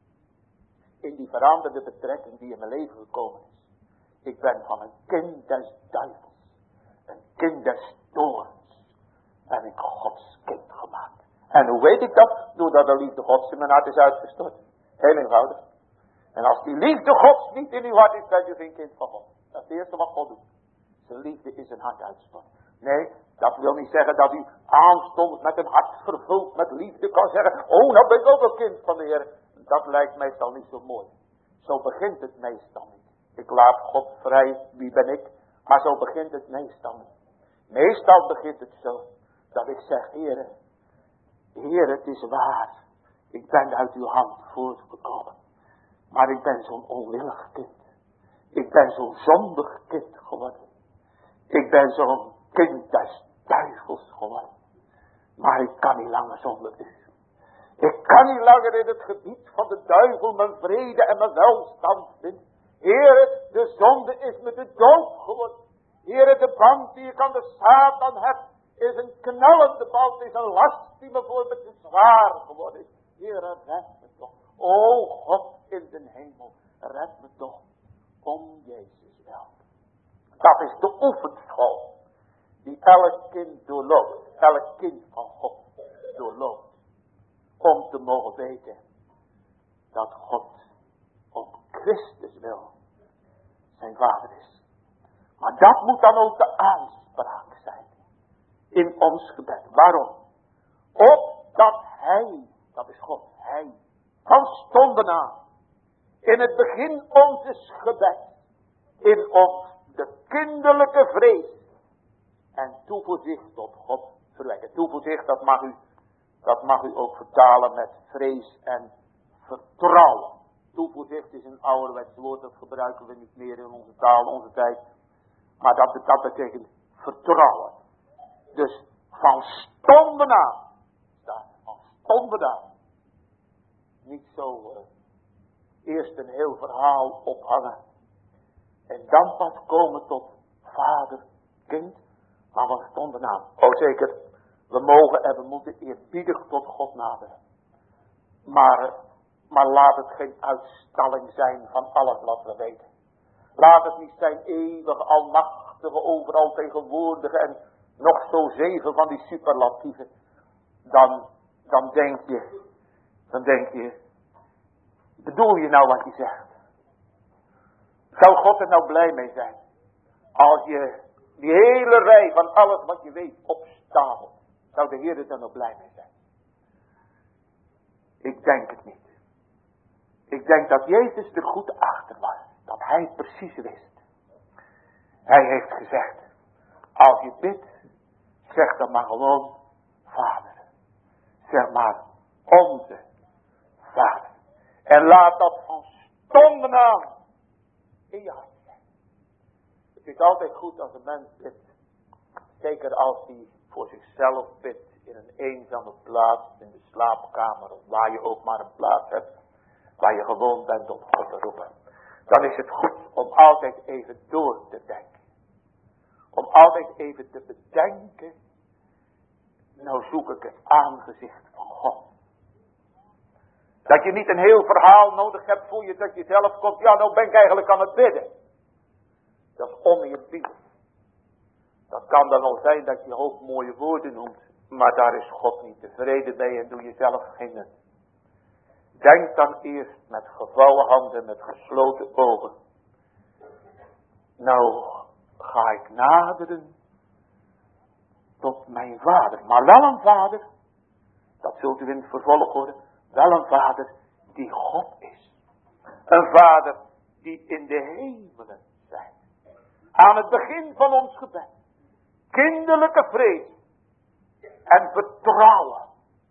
[SPEAKER 1] In die veranderde betrekking die in mijn leven gekomen is. Ik ben van een kind des duivels, een kind des toorns. En ik Gods kind gemaakt. En hoe weet ik dat? Doordat de liefde Gods in mijn hart is uitgestort. Heel eenvoudig. En als die liefde Gods niet in uw hart is, bent u geen kind van God. Dat is het eerste wat God doet. Zijn liefde is een hart uitstort. Nee, dat wil niet zeggen dat u aanstonds met een hart vervuld met liefde kan zeggen, oh, nou ben ik ook een kind van de Heer. Dat lijkt meestal niet zo mooi. Zo begint het meestal niet. Ik laat God vrij, wie ben ik? Maar zo begint het meestal niet. Meestal begint het zo, dat ik zeg, Heer, het is waar. Ik ben uit uw hand voortgekomen. Maar ik ben zo'n onwillig kind. Ik ben zo'n zondig kind geworden. Ik ben zo'n kind des duivels geworden. Maar ik kan niet langer zonder u. Ik kan niet langer in het gebied van de duivel mijn vrede en mijn welstand vinden. Heere, de zonde is me de dood geworden. Heere, de band die ik aan de Satan heb, is een knallende band, is een last die me voor me te zwaar geworden is. Heere, red me toch. O God in de hemel, red me toch. Om Jezus wel. Dat is de oefenschool die elk kind doorloopt. Elk kind van God doorloopt. Om te mogen weten dat God om Christus wil zijn vader is. Maar dat moet dan ook de aanspraak zijn in ons gebed. Waarom? Opdat hij, dat is God, hij, van stonden aan, in het begin onzes gebed, in ons de kinderlijke vrees en toeverzicht tot God verwekken. Toeverzicht, dat mag u ook vertalen met vrees en vertrouwen. Toeverzicht is een ouderwets woord, dat gebruiken we niet meer in onze taal, in onze tijd. Maar dat betekent vertrouwen. Dus van stonden aan. Van stonden aan. Niet zo eerst een heel verhaal ophangen. En dan pas komen tot vader, kind. Maar van stonden aan. Oh zeker, we mogen en we moeten eerbiedig tot God naderen. Maar laat het geen uitstalling zijn van alles wat we weten. Laat het niet zijn eeuwig, almachtige, overal tegenwoordige en nog zo 7 van die superlatieven. Dan denk je, bedoel je nou wat je zegt? Zou God er nou blij mee zijn? Als je die hele rij van alles wat je weet opstapelt. Zou de Heer er dan nog blij mee zijn? Ik denk het niet. Ik denk dat Jezus er goed achter was. Dat hij het precies wist. Hij heeft gezegd. Als je bidt. Zeg dan maar gewoon. Vader. Zeg maar. Onze Vader. En laat dat van stonden aan. In je hart zijn. Het is altijd goed als een mens bidt. Zeker als hij voor zichzelf bidt. In een eenzame plaats. In de slaapkamer. Of waar je ook maar een plaats hebt. Waar je gewoon bent om God te roepen. dan is het goed om altijd even door te denken. Om altijd even te bedenken, nou zoek ik het aangezicht van God. Dat je niet een heel verhaal nodig hebt voor je dat je zelf komt. Ja, nou ben ik eigenlijk aan het bidden. Dat is oneerbiedig. Dat kan dan wel zijn dat je ook mooie woorden noemt. Maar daar is God niet tevreden mee en doe je zelf geen nut. Denk dan eerst met gevouwen handen, met gesloten ogen. Nou ga ik naderen tot mijn vader. Maar wel een vader, dat zult u in het vervolg horen. Wel een vader die God is. Een vader die in de hemelen zijn. Aan het begin van ons gebed. Kinderlijke vrees. En vertrouwen.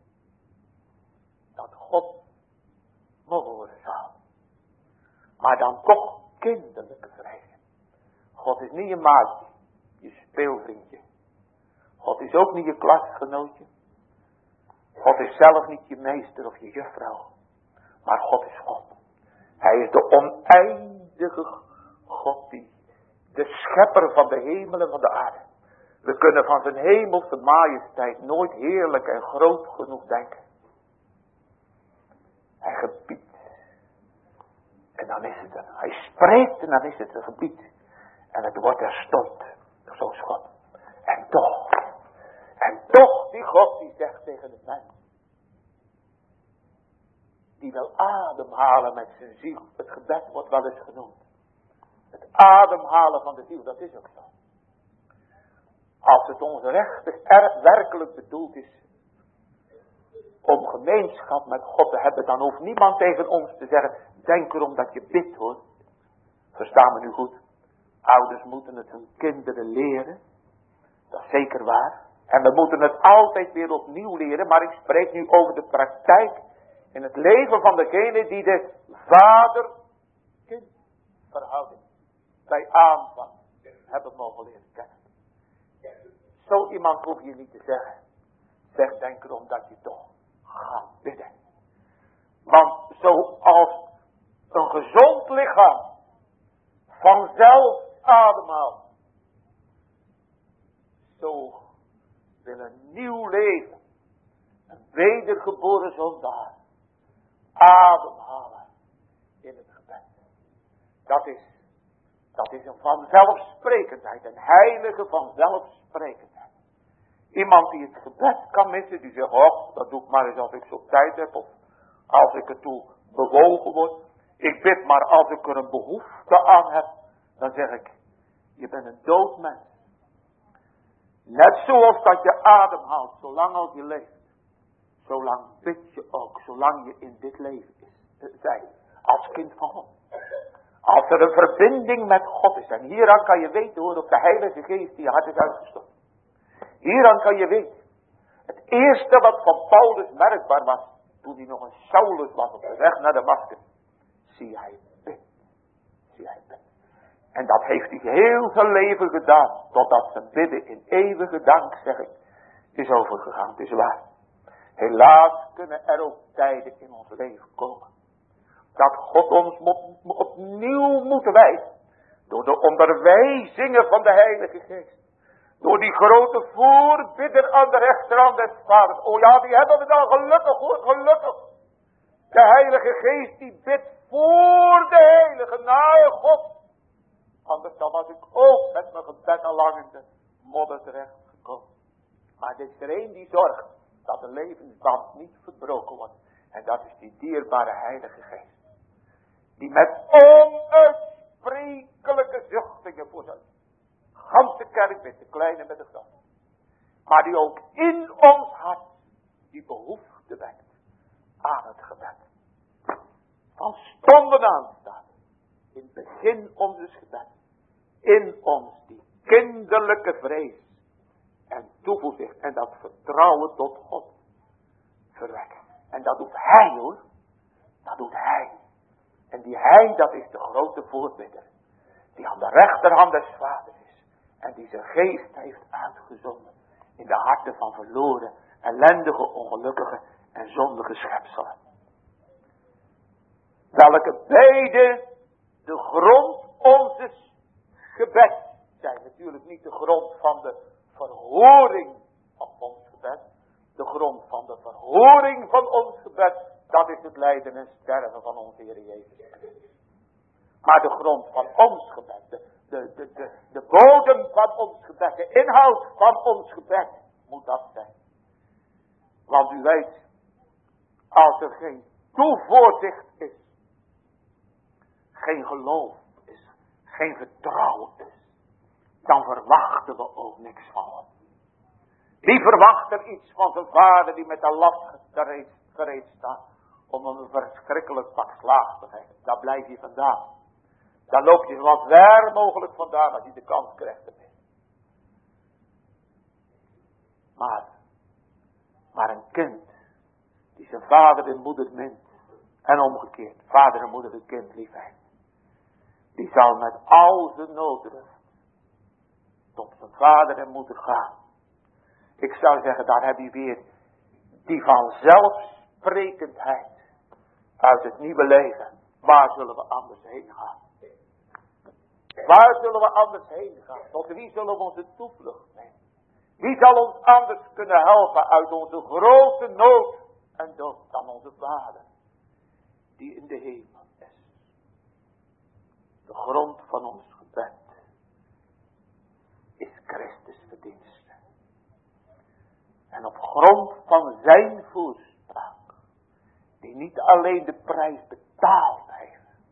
[SPEAKER 1] Dat God me horen zal. Maar dan toch kinderlijke vrees. God is niet je maatje. Je speelvriendje. God is ook niet je klasgenootje. God is zelf niet je meester of je juffrouw. Maar God is God. Hij is de oneindige God die. De schepper van de hemel en van de aarde. We kunnen van zijn hemelse majesteit nooit heerlijk en groot genoeg denken. Hij gebiedt. En dan is het er. Hij spreekt en dan is het een gebied. En het wordt terstond. Zo is God. En toch die God die zegt tegen het mens. Die wil ademhalen met zijn ziel. Het gebed wordt wel eens genoemd. Het ademhalen van de ziel, dat is ook zo. Als het ongerechtig werkelijk bedoeld is om gemeenschap met God te hebben, dan hoeft niemand tegen ons te zeggen, denk erom dat je bidt hoor. Versta me nu goed. Ouders moeten het hun kinderen leren. Dat is zeker waar. En we moeten het altijd weer opnieuw leren, maar ik spreek nu over de praktijk in het leven van degene die de vader-kind verhouding bij aanvang hebben mogen leren kennen. Zo iemand hoef je niet te zeggen. Zeg, denk erom dat je toch gaat bidden. Want zoals een gezond lichaam vanzelf ademhaalt, zo wil een nieuw leven, een wedergeboren zondaar, ademhalen in het gebed. Dat is een vanzelfsprekendheid, een heilige vanzelfsprekendheid. Iemand die het gebed kan missen, die zegt, oh, dat doe ik maar eens als ik zo tijd heb, of als ik ertoe bewogen word. Ik bid maar als ik er een behoefte aan heb, dan zeg ik, je bent een dood mens. Net zoals dat je ademhaalt, zolang als je leeft. Zolang bid je ook, zolang je in dit leven bent, als kind van God. Als er een verbinding met God is, en hieraan kan je weten hoor, of de Heilige Geest die je hart is uitgestopt. Hieraan kan je weten. Het eerste wat van Paulus merkbaar was, toen hij nog een Saulus was op de weg naar Damascus. Zie hij bidt. En dat heeft hij heel zijn leven gedaan, totdat zijn bidden in eeuwige dank, zeg ik, is overgegaan. Het is waar. Helaas kunnen er ook tijden in ons leven komen. Dat God ons opnieuw moet wijzen. Door de onderwijzingen van de Heilige Geest. Door die grote voorbidder aan de rechterhand des Vaders. Oh ja, die hebben we dan gelukkig hoor, gelukkig. De Heilige Geest die bidt voor de Heilige, naaie God. Anders dan was ik ook met mijn gebed al lang in de modder terecht gekomen. Maar er is er één die zorgt dat de levensband niet verbroken wordt. En dat is die dierbare Heilige Geest. Die met onuitsprekelijke zuchtingen voor zijn ganse kerk bidt, de kleine met de grote. Maar die ook in ons hart die behoefte wekt aan het gebed. Van stonden aan staat. In het begin ons gebed. In ons die kinderlijke vrees. En toevoeging en dat vertrouwen tot God verwekken. En dat doet hij hoor. Dat doet hij. En die hij, dat is de grote voorbidder. Die aan de rechterhand des Vaders is. En die zijn geest heeft uitgezonden. In de harten van verloren, ellendige, ongelukkige en zondige schepselen. Welke beide de grond onzes gebed zijn. Natuurlijk niet de grond van de verhoring van ons gebed. De grond van de verhoring van ons gebed, dat is het lijden en sterven van onze Heer Jezus Christus. Maar de grond van ons gebed, de bodem van ons gebed, de inhoud van ons gebed, moet dat zijn. Want u weet, als er geen toevoorzicht is, geen geloof is, geen vertrouwen is, dan verwachten we ook niks van hem. Wie verwacht er iets van zijn vader die met de last gereed staat om hem een verschrikkelijk pak slaag te geven? Daar blijf je vandaan. Daar loop je wat ver mogelijk vandaan als je de kans krijgt ermee. Maar een kind die zijn vader en moeder mint en omgekeerd, vader en moeder het kind lief heeft, die zal met al zijn noodrust tot zijn vader en moeder gaan. Ik zou zeggen, daar heb je weer die vanzelfsprekendheid uit het nieuwe leven. Waar zullen we anders heen gaan? Waar zullen we anders heen gaan? Tot wie zullen we onze toevlucht nemen? Wie zal ons anders kunnen helpen uit onze grote nood en dood dan onze Vader, die in de hemel is? De grond van ons gebed is Christus verdienste. En op grond van zijn voorspraak, die niet alleen de prijs betaald heeft,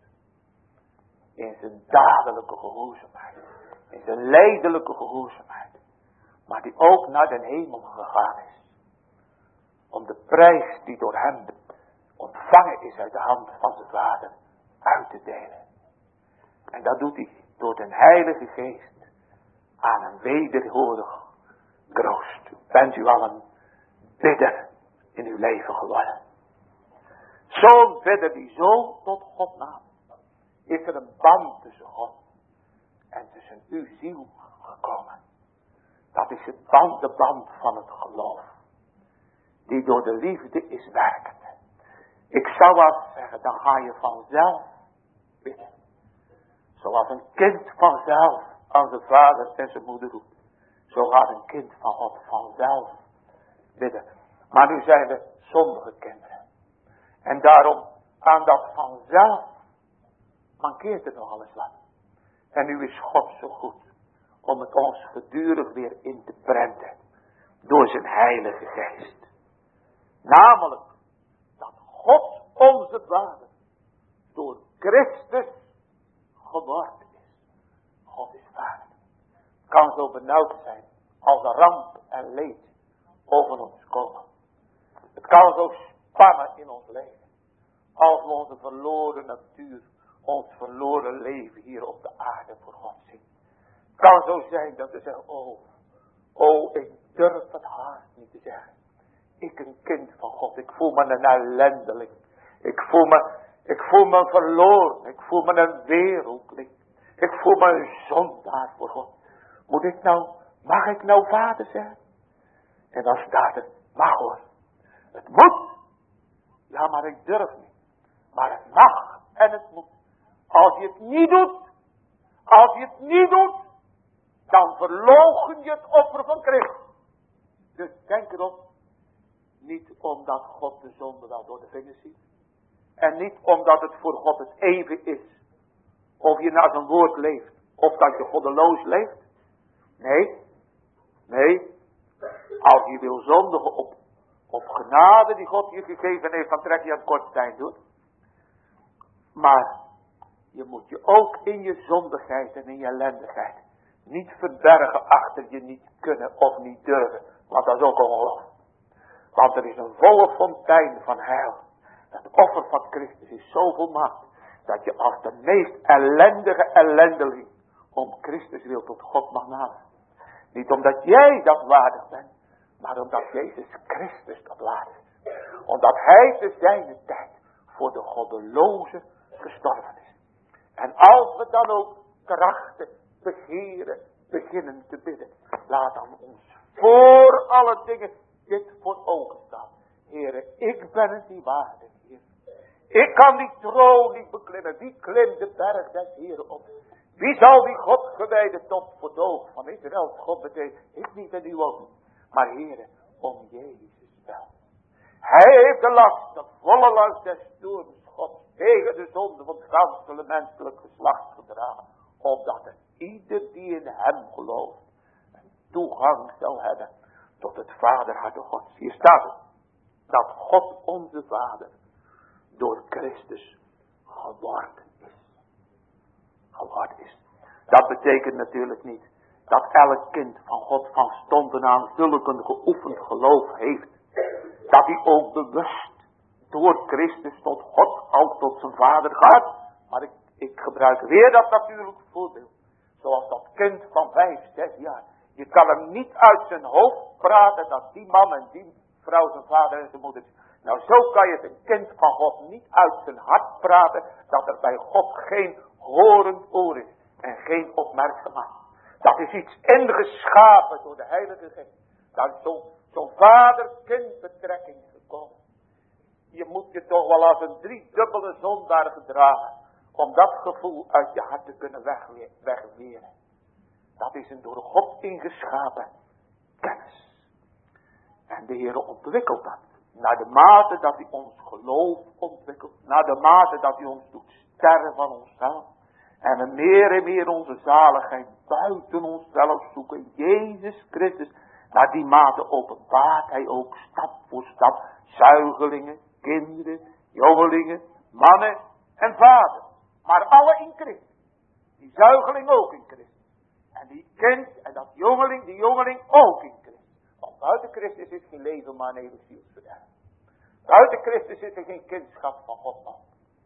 [SPEAKER 1] in zijn dadelijke gehoorzaamheid, in zijn lijdelijke gehoorzaamheid, maar die ook naar den hemel gegaan is, om de prijs die door hem ontvangen is uit de hand van zijn vader, uit te delen. En dat doet hij door den Heilige Geest aan een wederhorig troost. Bent u al een bidder in uw leven geworden? Zo'n bidder die zo tot God nadert, is er een band tussen God en tussen uw ziel gekomen. Dat is de band van het geloof, die door de liefde is werkend. Ik zou wel zeggen, dan ga je vanzelf bidden. Zoals een kind vanzelf aan zijn vader en zijn moeder roept. Zo gaat een kind van God vanzelf bidden. Maar nu zijn er sommige kinderen. En daarom aan dat vanzelf mankeert er nogal eens wat. En nu is God zo goed om het ons gedurig weer in te prenten. Door zijn Heilige Geest. Namelijk dat God onze Vader door Christus geworden is. God is Vader. Het kan zo benauwd zijn als er ramp en leed over ons komen. Het kan zo spannen in ons leven. Als we onze verloren natuur, ons verloren leven hier op de aarde voor God zien. Het kan zo zijn dat we zeggen, oh, ik durf het haast niet te zeggen. Ik een kind van God, ik voel me een ellendeling. Ik voel me verloren, ik voel me een wereldling. Ik voel me een zondaar voor God. Mag ik nou vader zijn? En dan staat er, mag hoor. Het moet. Ja, maar ik durf niet. Maar het mag en het moet. Als je het niet doet, dan verloochen je het offer van Christus. Dus denk erop, niet omdat God de zonde wel door de vingers ziet. En niet omdat het voor God het even is. Of je naar zijn woord leeft, of dat je goddeloos leeft. Nee. Als je wil zondigen op genade die God je gegeven heeft, dan trek je aan het kortstijn door. Maar je moet je ook in je zondigheid en in je ellendigheid niet verbergen achter je niet kunnen of niet durven. Want dat is ook ongeloof. Want er is een volle fontein van heil. Het offer van Christus is zo volmaakt, dat je als de meest ellendige ellendeling om Christus wil tot God mag naderen. Niet omdat jij dat waardig bent, maar omdat Jezus Christus dat waardig is. Omdat hij te zijne tijd voor de goddeloze gestorven is. En als we dan ook krachten, begeren, beginnen te bidden, laat dan ons voor alle dingen dit voor ogen staan. Heere, ik ben het niet waardig, Heer. Ik kan die troon niet beklimmen. Wie klimt de berg des Heren op? Wie zal die Godgewijde top voor de oog van Israël God betekenen? Ik niet en u ook niet. Maar Heren, om Jezus wel. Hij heeft de last, de volle last des toorns Gods tegen de zonde van het ganse menselijk geslacht gedragen. Opdat ieder die in hem gelooft een toegang zal hebben tot het vaderharte Gods. Hier staat het. Dat God onze Vader door Christus geworden is. Geworden is. Dat betekent natuurlijk niet dat elk kind van God van stonden aan zulk een geoefend geloof heeft. Dat hij ook bewust door Christus tot God als tot zijn vader gaat. Maar ik gebruik weer dat natuurlijk voorbeeld. Zoals dat kind van 5, 6 jaar. Je kan hem niet uit zijn hoofd praten dat die man en die vrouw zijn vader en zijn moeder is. Nou, zo kan je het een kind van God niet uit zijn hart praten dat er bij God geen horend oor is en geen opmerkzaamheid. Dat is iets ingeschapen door de Heilige Geest. Dat is zo'n vader-kind betrekking gekomen. Je moet je toch wel als een driedubbele zondaar gedragen om dat gevoel uit je hart te kunnen wegweren. Dat is een door God ingeschapen kennis. En de Heer ontwikkelt dat. Naar de mate dat hij ons geloof ontwikkelt. Naar de mate dat hij ons doet sterren van onszelf. En we meer en meer onze zaligheid buiten onszelf zoeken. Jezus Christus. Naar die mate openbaart hij ook stap voor stap. Zuigelingen, kinderen, jongelingen, mannen en vader. Maar alle in Christus. Die zuigeling ook in Christus. En die kind en dat jongeling, die jongeling ook in Christus. Want buiten Christus is geen leven maar een eeuwig zielsverderf. Buiten Christus is er geen kindschap van God nog.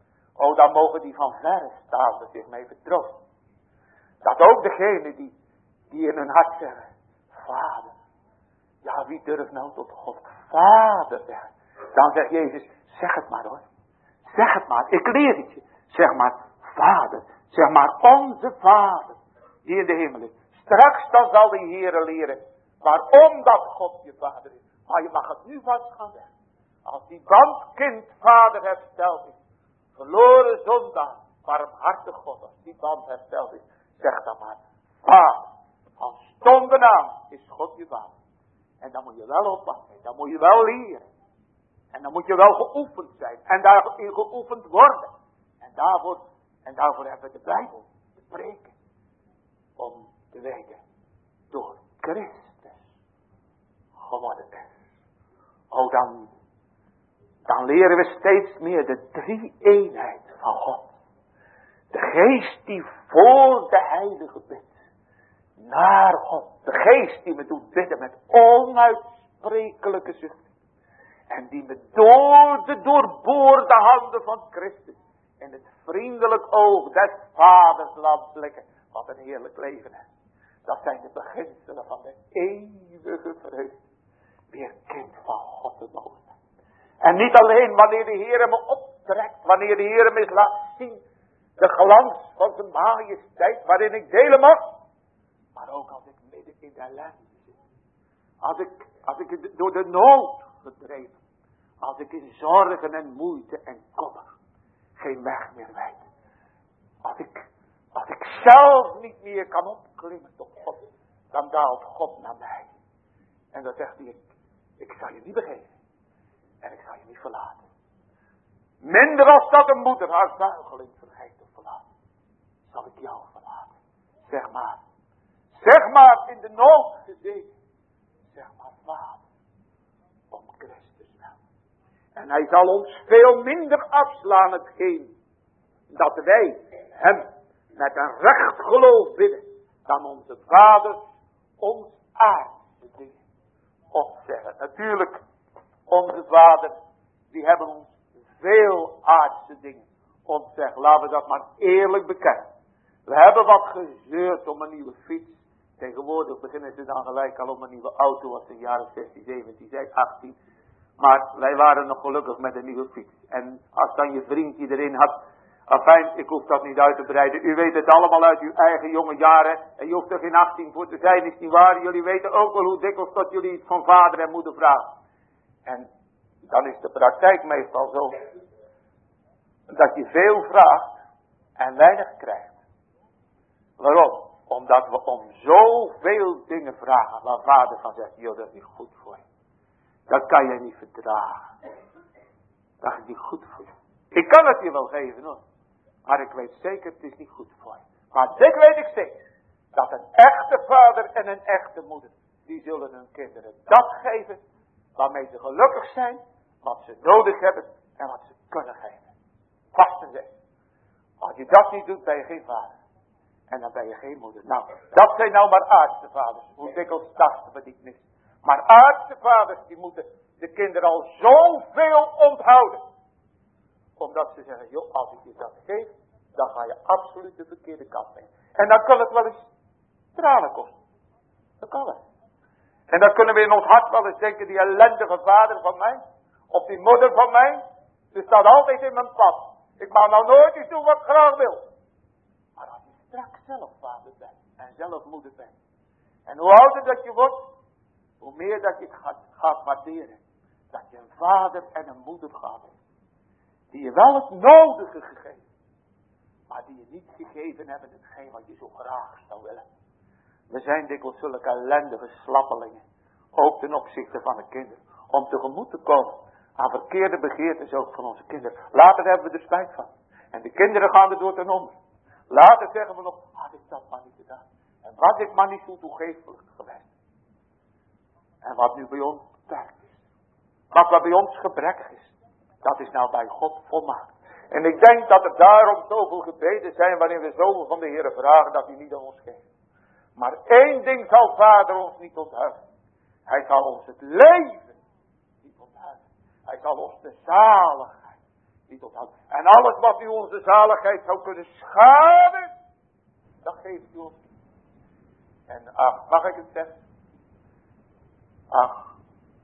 [SPEAKER 1] O, dan mogen die van verre staande zich mee vertroosten. Dat ook degene die in hun hart zeggen, Vader. Ja, wie durft nou tot God Vader zeggen? Dan zegt Jezus, zeg het maar hoor. Zeg het maar, ik leer het je. Zeg maar, Vader. Zeg maar, onze Vader. Die in de hemel is. Straks dan zal de Heere leren. Waarom dat God je vader is. Maar je mag het nu vast gaan zeggen. Als die band kind-vader hersteld is. Verloren zondaar. Barmhartig God. Als die band hersteld is. Zeg dan maar. Vader. Van stonden aan is God je vader. En dan moet je wel oppassen. Dan moet je wel leren. En dan moet je wel geoefend zijn. En daarin geoefend worden. En daarvoor hebben we de Bijbel. De preken. Om te weten. Door Christus geworden is. Oh, dan leren we steeds meer de drie-eenheid van God. De geest die voor de heilige bidt. Naar God. De geest die me doet bidden met onuitsprekelijke zucht. En die me door de doorboorde handen van Christus. En het vriendelijk oog des vaders laat blikken. Wat een heerlijk leven is. Dat zijn de beginselen van de eeuwige vreugde. Weer kind van God te mogen. En niet alleen wanneer de Heer me optrekt. Wanneer de Heer me laat zien. De glans van zijn majesteit. Waarin ik delen mag. Maar ook als ik midden in de ellende zit. Als ik door de nood gedreven. Als ik in zorgen en moeite en kommer. Geen weg meer weet. Als ik zelf niet meer kan opklimmen tot God. Dan daalt God naar mij. En dan zegt hij. Ik zal je niet begeven. En ik zal je niet verlaten. Minder als dat een moeder haar zuigeling vergeet of verlaat. Zal ik jou verlaten. Zeg maar. Zeg maar in de nood gezeten. Zeg maar Vader. Om Christus wel. En hij zal ons veel minder afslaan hetgeen. Dat wij hem met een recht geloof bidden. Dan onze vaders ons aardse dingen opzeggen. Natuurlijk, onze vaders, die hebben ons veel aardse dingen ontzegd. Laten we dat maar eerlijk bekennen. We hebben wat gezeurd om een nieuwe fiets. Tegenwoordig beginnen ze dan gelijk al om een nieuwe auto als in de jaren 16, 17, 18. Maar wij waren nog gelukkig met een nieuwe fiets. En als dan je vriendje erin had. Afijn, ik hoef dat niet uit te breiden. U weet het allemaal uit uw eigen jonge jaren. En je hoeft er geen 18 voor te zijn, is niet waar. Jullie weten ook wel hoe dikwijls dat jullie iets van vader en moeder vragen. En dan is de praktijk meestal zo. dat je veel vraagt en weinig krijgt. Waarom? Omdat we om zoveel dingen vragen waar vader van zegt, joh, dat is niet goed voor je. Dat kan je niet verdragen. Dat is niet goed voor je. Ik kan het je wel geven hoor. Maar ik weet zeker, het is niet goed voor je. Maar dit weet ik zeker. Dat een echte vader en een echte moeder, die zullen hun kinderen dat geven, waarmee ze gelukkig zijn, wat ze nodig hebben en wat ze kunnen geven. Vast en zeker. Als je dat niet doet, ben je geen vader. En dan ben je geen moeder. Nou, dat zijn nou maar aardse vaders. Hoe dikwijls dachten we niet mis. Maar aardse vaders, die moeten de kinderen al zoveel onthouden. Omdat ze zeggen, joh, als ik je dat geef, dan ga je absoluut de verkeerde kant mee. En dan kan het wel eens tranen kosten. Dat kan het. En dan kunnen we in ons hart wel eens denken, die ellendige vader van mij, of die moeder van mij, die staat altijd in mijn pad. Ik mag nou nooit iets doen wat ik graag wil. Maar als je straks zelf vader bent en zelf moeder bent. En hoe ouder dat je wordt, hoe meer dat je het gaat waarderen. Dat je een vader en een moeder gaat hebben. Die je wel het nodige gegeven. Maar die je niet gegeven hebben hetgeen wat je zo graag zou willen. We zijn dikwijls zulke ellendige slappelingen. Ook ten opzichte van de kinderen. Om tegemoet te komen aan verkeerde begeertes ook van onze kinderen. Later hebben we er spijt van. En de kinderen gaan er door ten onder. Later zeggen we nog, had ik dat maar niet gedaan. En was ik maar niet zo toegeeflijk geweest. En wat nu bij ons beperkt is. Wat bij ons gebrekkig is. Dat is nou bij God volmaakt. En ik denk dat er daarom zoveel gebeden zijn waarin we zoveel van de Heer vragen dat hij niet aan ons geeft. Maar één ding zal vader ons niet onthouden. Hij zal ons het leven niet onthouden. Hij zal ons de zaligheid niet onthouden. En alles wat u onze zaligheid zou kunnen schaden, dat geeft u ons niet. En ach, mag ik het zeggen? Ach,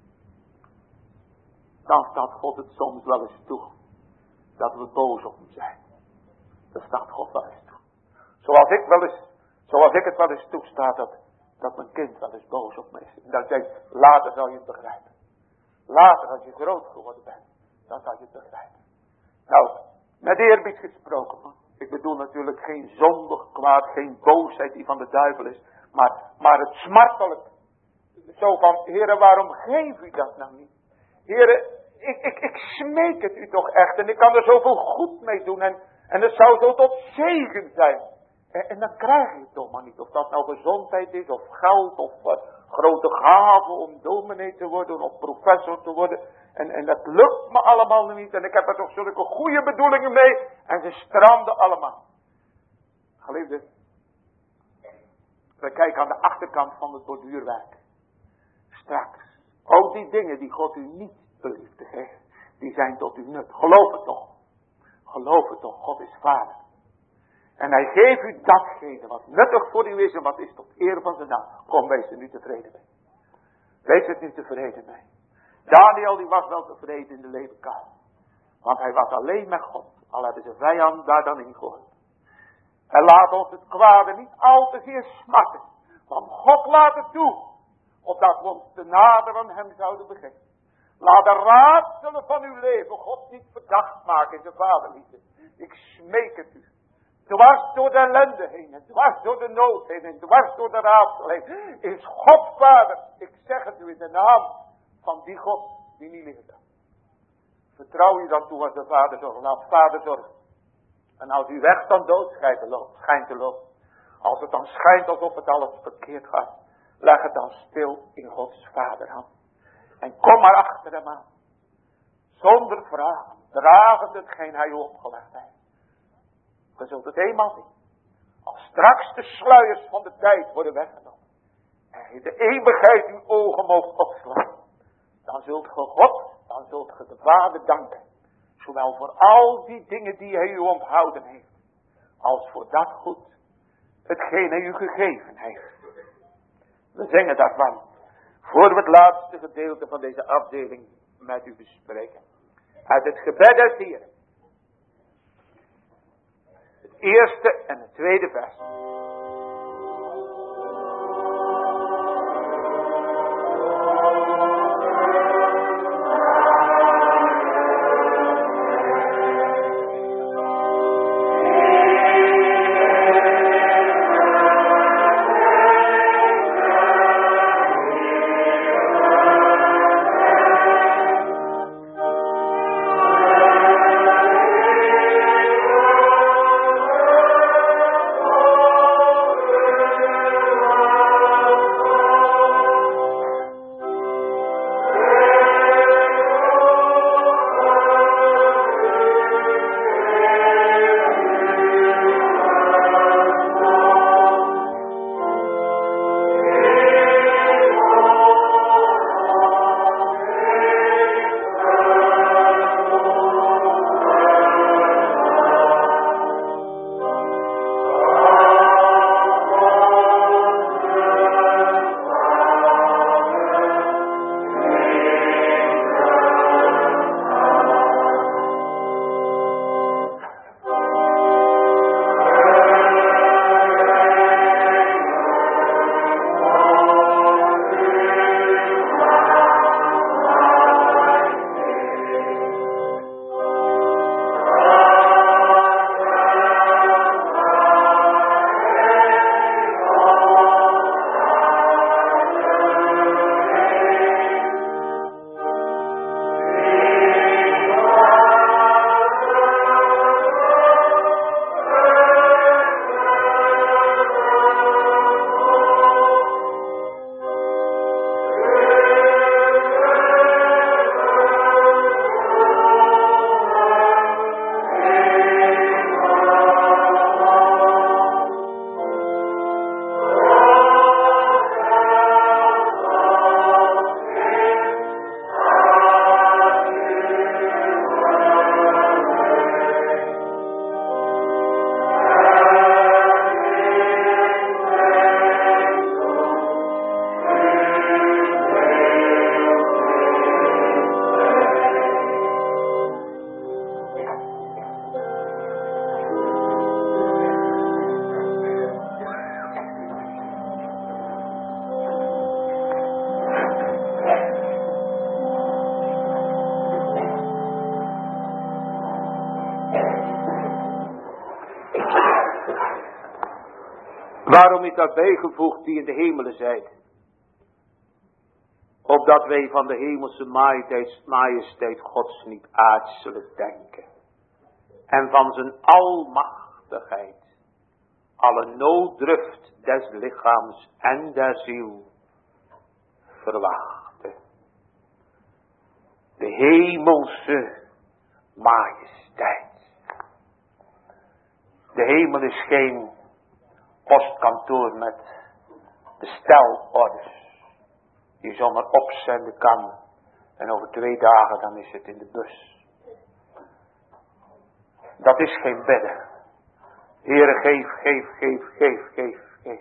[SPEAKER 1] dan staat God het soms wel eens toe. Dat we boos op hem zijn. Dat staat God wel eens toe. Zoals ik het wel eens toesta dat mijn kind wel eens boos op me is. En dat ik denk, later zal je het begrijpen. Later als je groot geworden bent, dan zal je het begrijpen. Nou, met eerbied gesproken. Man. Ik bedoel natuurlijk geen zondig kwaad, geen boosheid die van de duivel is. Maar het smartelijk. Zo van, Heere, waarom geef u dat nou niet? Heere, ik smeek het u toch echt. En ik kan er zoveel goed mee doen. En het zou zo tot zegen zijn. En dan krijg je het toch maar niet. Of dat nou gezondheid is, of geld, of grote gaven om dominee te worden, of professor te worden. En dat lukt me allemaal niet. En ik heb er toch zulke goede bedoelingen mee. En ze stranden allemaal. Geliefden, we kijken aan de achterkant van het borduurwerk. Straks. Ook die dingen die God u niet belieft te geven. Die zijn tot uw nut. Geloof het toch. Geloof het toch. God is vader. En hij geeft u datgene wat nuttig voor u is en wat is tot eer van zijn naam. Kom, wees er nu tevreden mee. Wees er nu tevreden mee. Daniel die was wel tevreden in de leeuwenkuil. Want hij was alleen met God. Al hebben ze vijand daar dan in gegooid. En laat ons het kwade niet al te zeer smakken. Want God laat het toe. Opdat we ons te nader aan hem zouden begeven. Laat de raadselen van uw leven God niet verdacht maken in de vaderliefde. Ik smeek het u. Dwars door de ellende heen. En dwars door de nood heen. En dwars door de raadsel heen. Is God vader. Ik zeg het u in de naam van die God die niet ligt. Vertrouw je dan toe als de vader zorgt. Laat vader zorgen. En als uw weg dan dood schijnt te lopen. Als het dan schijnt alsof het alles verkeerd gaat. Leg het dan stil in Gods vaderhand. En kom maar achter hem aan. Zonder vragen. Dragend hetgeen hij u opgelegd heeft. We zult het eenmaal zien. Als straks de sluiers van de tijd worden weggenomen. En de eeuwigheid uw ogen moogt opslaan. Dan zult ge God, dan zult ge de Vader danken. Zowel voor al die dingen die hij u onthouden heeft. Als voor dat goed. Hetgeen hij u gegeven heeft. We zingen dat van. Voor we het laatste gedeelte van deze afdeling met u bespreken. Uit het gebed des Heren. Het eerste en het tweede vers. Waarom is dat bijgevoegd die in de hemelen zijt? Opdat wij van de hemelse majesteit Gods niet aards zullen denken. En van zijn almachtigheid alle nooddruft des lichaams en der ziel verwachten. De hemelse majesteit. De hemel is geen postkantoor met bestelorders. Die je zomaar opzenden kan. En over 2 dagen dan is het in de bus. Dat is geen bidden. Heere, geef.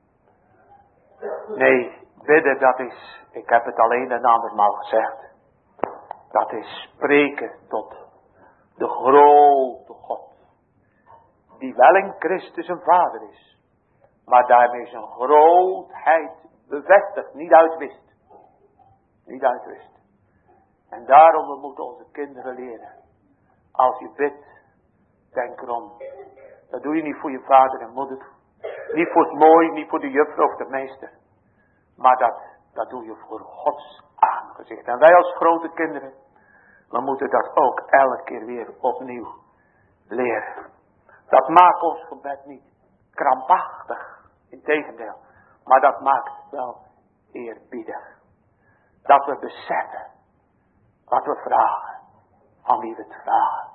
[SPEAKER 1] Nee, bidden dat is, ik heb het al een en andermaal gezegd. Dat is spreken tot de grote God. Die wel in Christus een vader is. Maar daarmee zijn grootheid bevestigd, niet uitwist. Niet uitwist. En daarom we moeten onze kinderen leren. Als je bidt, denk erom. Dat doe je niet voor je vader en moeder. Niet voor het mooi, niet voor de juffrouw of de meester. Maar dat doe je voor Gods aangezicht. En wij als grote kinderen, we moeten dat ook elke keer weer opnieuw leren. Dat maakt ons gebed niet krampachtig. Integendeel. Maar dat maakt wel eerbiedig. Dat we beseffen wat we vragen. Van wie we het vragen.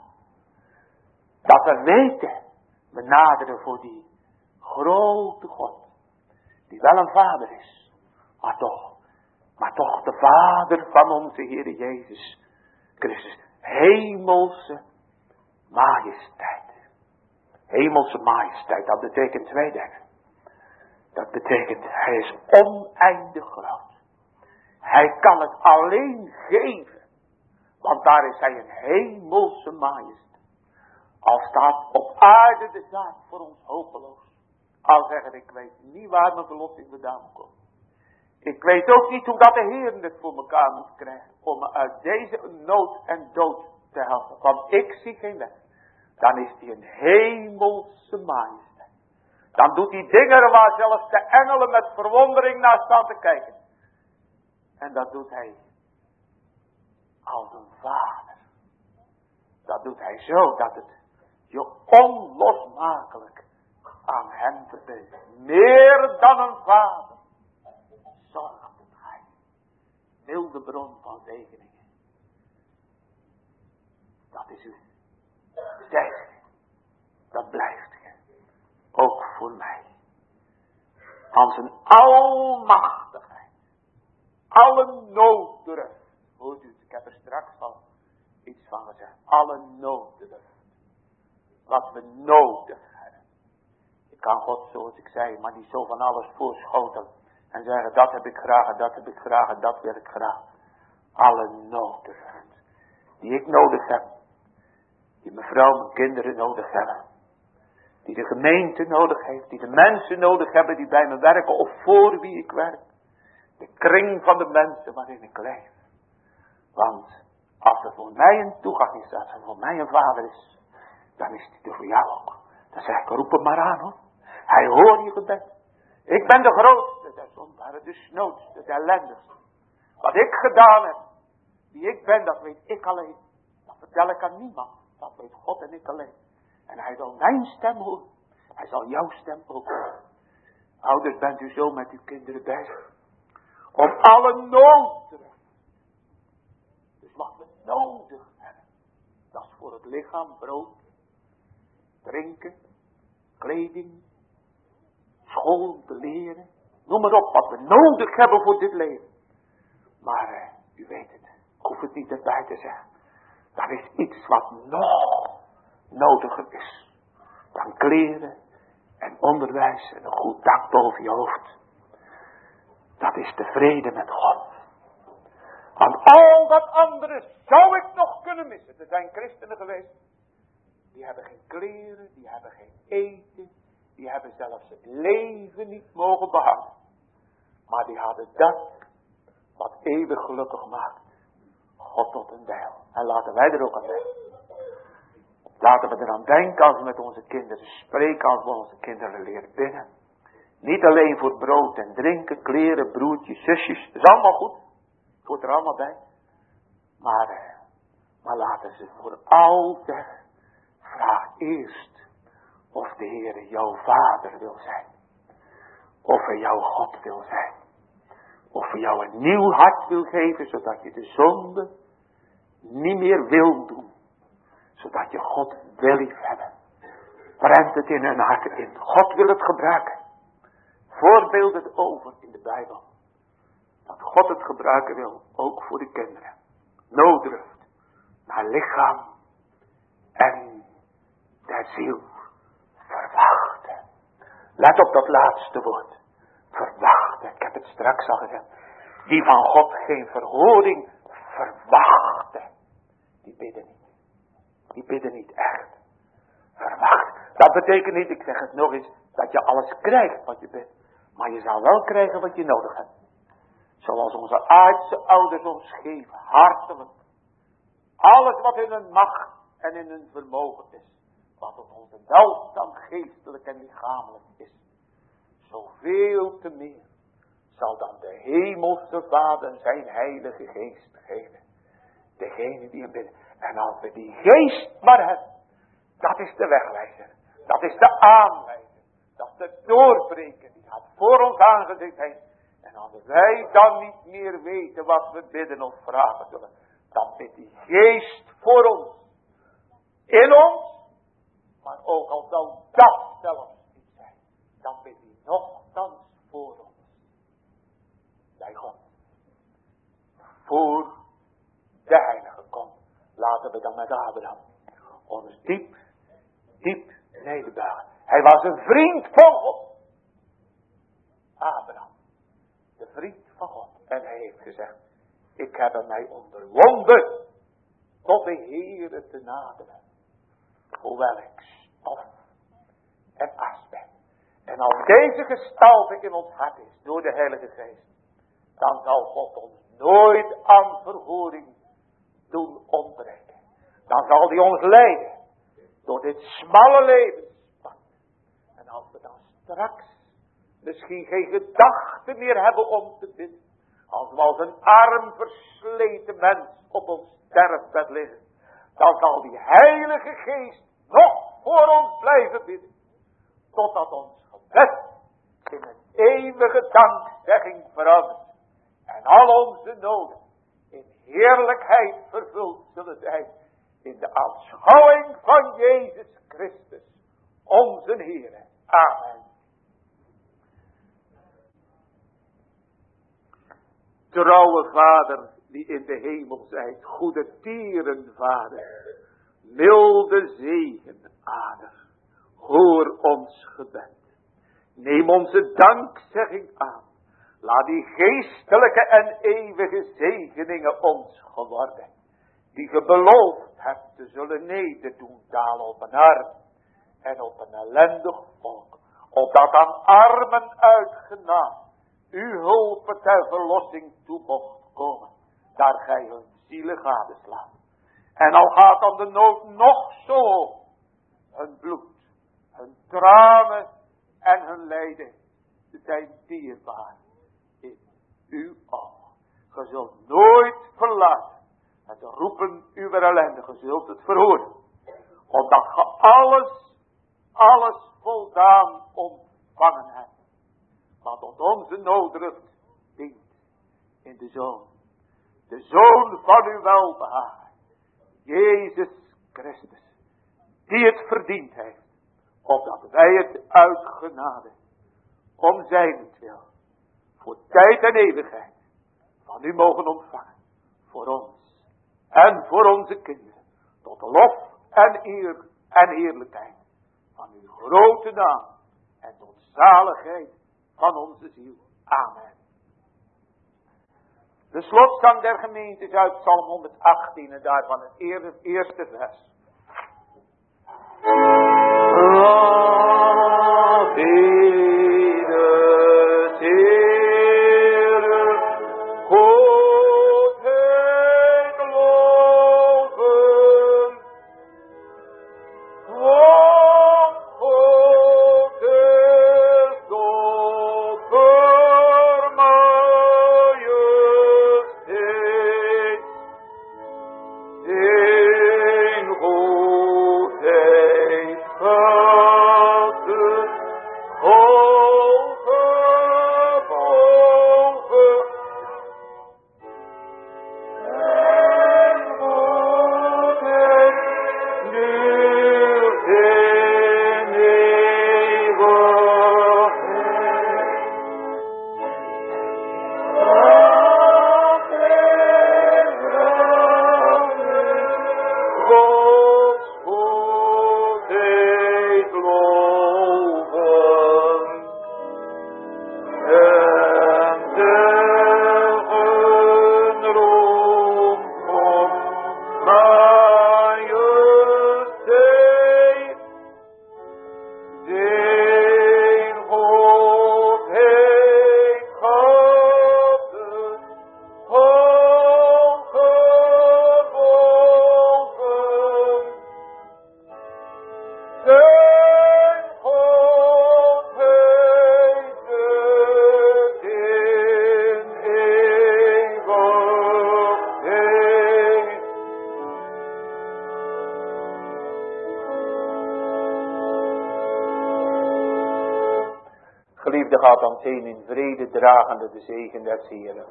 [SPEAKER 1] Dat we weten. We naderen voor die grote God. Die wel een vader is. Maar toch de vader van onze Heer Jezus Christus. Hemelse majesteit. Hemelse majesteit. Dat betekent 2 dingen. Dat betekent hij is oneindig groot. Hij kan het alleen geven. Want daar is hij een hemelse majesteit. Al staat op aarde de zaak voor ons hopeloos. Al zeggen ik weet niet waar mijn verlossing vandaan komt. Ik weet ook niet hoe dat de Heer het voor elkaar moet krijgen. Om me uit deze nood en dood te helpen. Want ik zie geen weg. Dan is hij een hemelse majesteit. Dan doet hij dingen waar zelfs de engelen met verwondering naar staan te kijken. En dat doet hij als een vader. Dat doet hij zo dat het je onlosmakelijk aan hem verbindt. Meer dan een vader. Zorgt hij. Wilde bron van zegeningen. Dat is u. Zijt u. Dat blijft u. Ook voor mij. Van zijn almachtigheid. Alle nooddruft. Hoort u het? Ik heb er straks al iets van gezegd. Alle nooddruft. Wat we nodig hebben. Ik kan God, zoals ik zei, maar niet zo van alles voorschotelen. En zeggen, dat heb ik graag, en dat heb ik graag, en dat wil ik graag. Alle nooddruft. Die ik nodig heb. Die mijn vrouw, mijn kinderen nodig hebben. Die de gemeente nodig heeft. Die de mensen nodig hebben die bij me werken of voor wie ik werk. De kring van de mensen waarin ik leef. Want als er voor mij een toegang is, als er voor mij een vader is, dan is die er voor jou ook. Dan zeg ik, roep hem maar aan hoor. Hij hoort je gebed. Ik ben de grootste, de zondaren, de snoodste, de ellendigste. Wat ik gedaan heb, wie ik ben, dat weet ik alleen. Dat vertel ik aan niemand. Dat weet God en ik alleen. En hij zal mijn stem horen. Hij zal jouw stem ook horen. Ouders, bent u zo met uw kinderen bezig. Om alle nood. Dus wat we nodig hebben. Dat is voor het lichaam brood. Drinken. Kleding. School, te leren. Noem maar op wat we nodig hebben voor dit leven. Maar u weet het. Ik hoef het niet erbij te zeggen. Dat is iets wat nog nodiger is. Dan kleren en onderwijs en een goed dak boven je hoofd. Dat is de vrede met God. Want al dat andere zou ik nog kunnen missen. Er zijn christenen geweest. Die hebben geen kleren, die hebben geen eten. Die hebben zelfs het leven niet mogen behouden. Maar die hadden dat wat eeuwig gelukkig maakt. God tot een deel. En laten wij er ook aan denken. Laten we eraan denken als we met onze kinderen spreken. Als we onze kinderen leren bidden.
[SPEAKER 3] Niet alleen voor brood en drinken, kleren, broertjes, zusjes. Dat is allemaal goed. Het hoort er allemaal bij. Maar laten ze vooral zeggen. Vraag eerst of de Heere jouw vader wil zijn. Of hij jouw God wil zijn. Of hij jou een nieuw hart wil geven, zodat je de zonde niet meer wil doen. Zodat je God wil liefhebben. Prent het in hun hart in. God wil het gebruiken. Voorbeeld het over in de Bijbel. Dat God het gebruiken wil, ook voor de kinderen. Nooddruft naar lichaam en der ziel verwachten. Let op dat laatste woord. Verwachten. Ik heb het straks al gezegd. Die van God geen verhoring verwachten. Die bidden niet. Die bidden niet echt. Verwacht. Dat betekent niet, ik zeg het nog eens, dat je alles krijgt wat je bidt. Maar je zal wel krijgen wat je nodig hebt. Zoals onze aardse ouders ons geven. Hartelijk. Alles wat in hun macht en in hun vermogen is. Wat op onze welstand geestelijk en lichamelijk is. Zoveel te meer zal dan de hemelse Vader zijn heilige geest geven. Degene die hem bidden. En als we die geest maar hebben. Dat is de wegwijzer. Dat is de aanwijzer. Dat is de doorbreker. Die gaat voor ons aangezicht heen. En als wij dan niet meer weten wat we bidden of vragen zullen. Dan bidt die geest voor ons. In ons. Maar ook al zou dat zelfs niet zijn. Dan bidt hij nochtans voor ons. Bij God. Voor de heilige komt. Laten we dan met Abraham ons diep nederbuigen. Hij was een vriend van God. Abraham. De vriend van God. En hij heeft gezegd. Ik heb mij onderwonden. Tot de Heere te naderen. Hoewel ik stof en as ben. En als deze gestalte in ons hart is. Door de Heilige Geest. Dan zal God ons nooit aan verhoring doen ontbreken. Dan zal hij ons leiden. Door dit smalle levenspad. En als we dan straks misschien geen gedachte meer hebben om te bidden. Als we als een arm versleten mens op ons sterfbed liggen. Dan zal die Heilige Geest nog voor ons blijven bidden. Totdat ons gebed in een eeuwige dankzegging verandert. En al onze noden in heerlijkheid vervuld zullen zijn. In de aanschouwing van Jezus Christus, onze Heere. Amen. Trouwe Vader, die in de hemel zijt, goede tierenvader, milde zegenader, hoor ons gebed. Neem onze dankzegging aan. Laat die geestelijke en eeuwige zegeningen ons geworden, die ge beloofd hebt te zullen nederdoen, dalen op een arm en op een ellendig volk, opdat aan armen uitgenaamd uw hulp ter verlossing toe mocht komen, daar gij hun zielen gadeslaat. En al gaat dan de nood nog zo hoog, hun bloed, hun tranen en hun lijden zijn dierbaar in uw oog. Ge zult nooit verlaten. Het roepen uw ellendigen zult het verhoren. Omdat ge alles voldaan ontvangen hebt. Wat tot onze nooddruft dient in de Zoon. De Zoon van uw welbehagen. Jezus Christus. Die het verdiend heeft. Opdat wij het uit genade. Om zijnentwil. Voor tijd en eeuwigheid. Van u mogen ontvangen. Voor ons. En voor onze kinderen. Tot de lof en eer en heerlijkheid. Van uw grote naam. En tot zaligheid van onze ziel. Amen. De slotzang der gemeente is uit Psalm 118 en daarvan het eerste vers.
[SPEAKER 1] God Ieder gaat dan heen in vrede dragende de zegen des Heeren.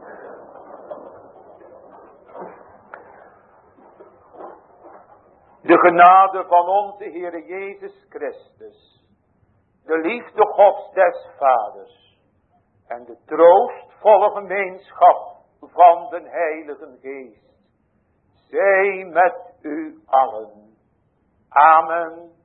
[SPEAKER 1] De genade van onze Heere Jezus Christus, de liefde Gods des Vaders en de troostvolle gemeenschap van de Heilige Geest, zij met u allen. Amen.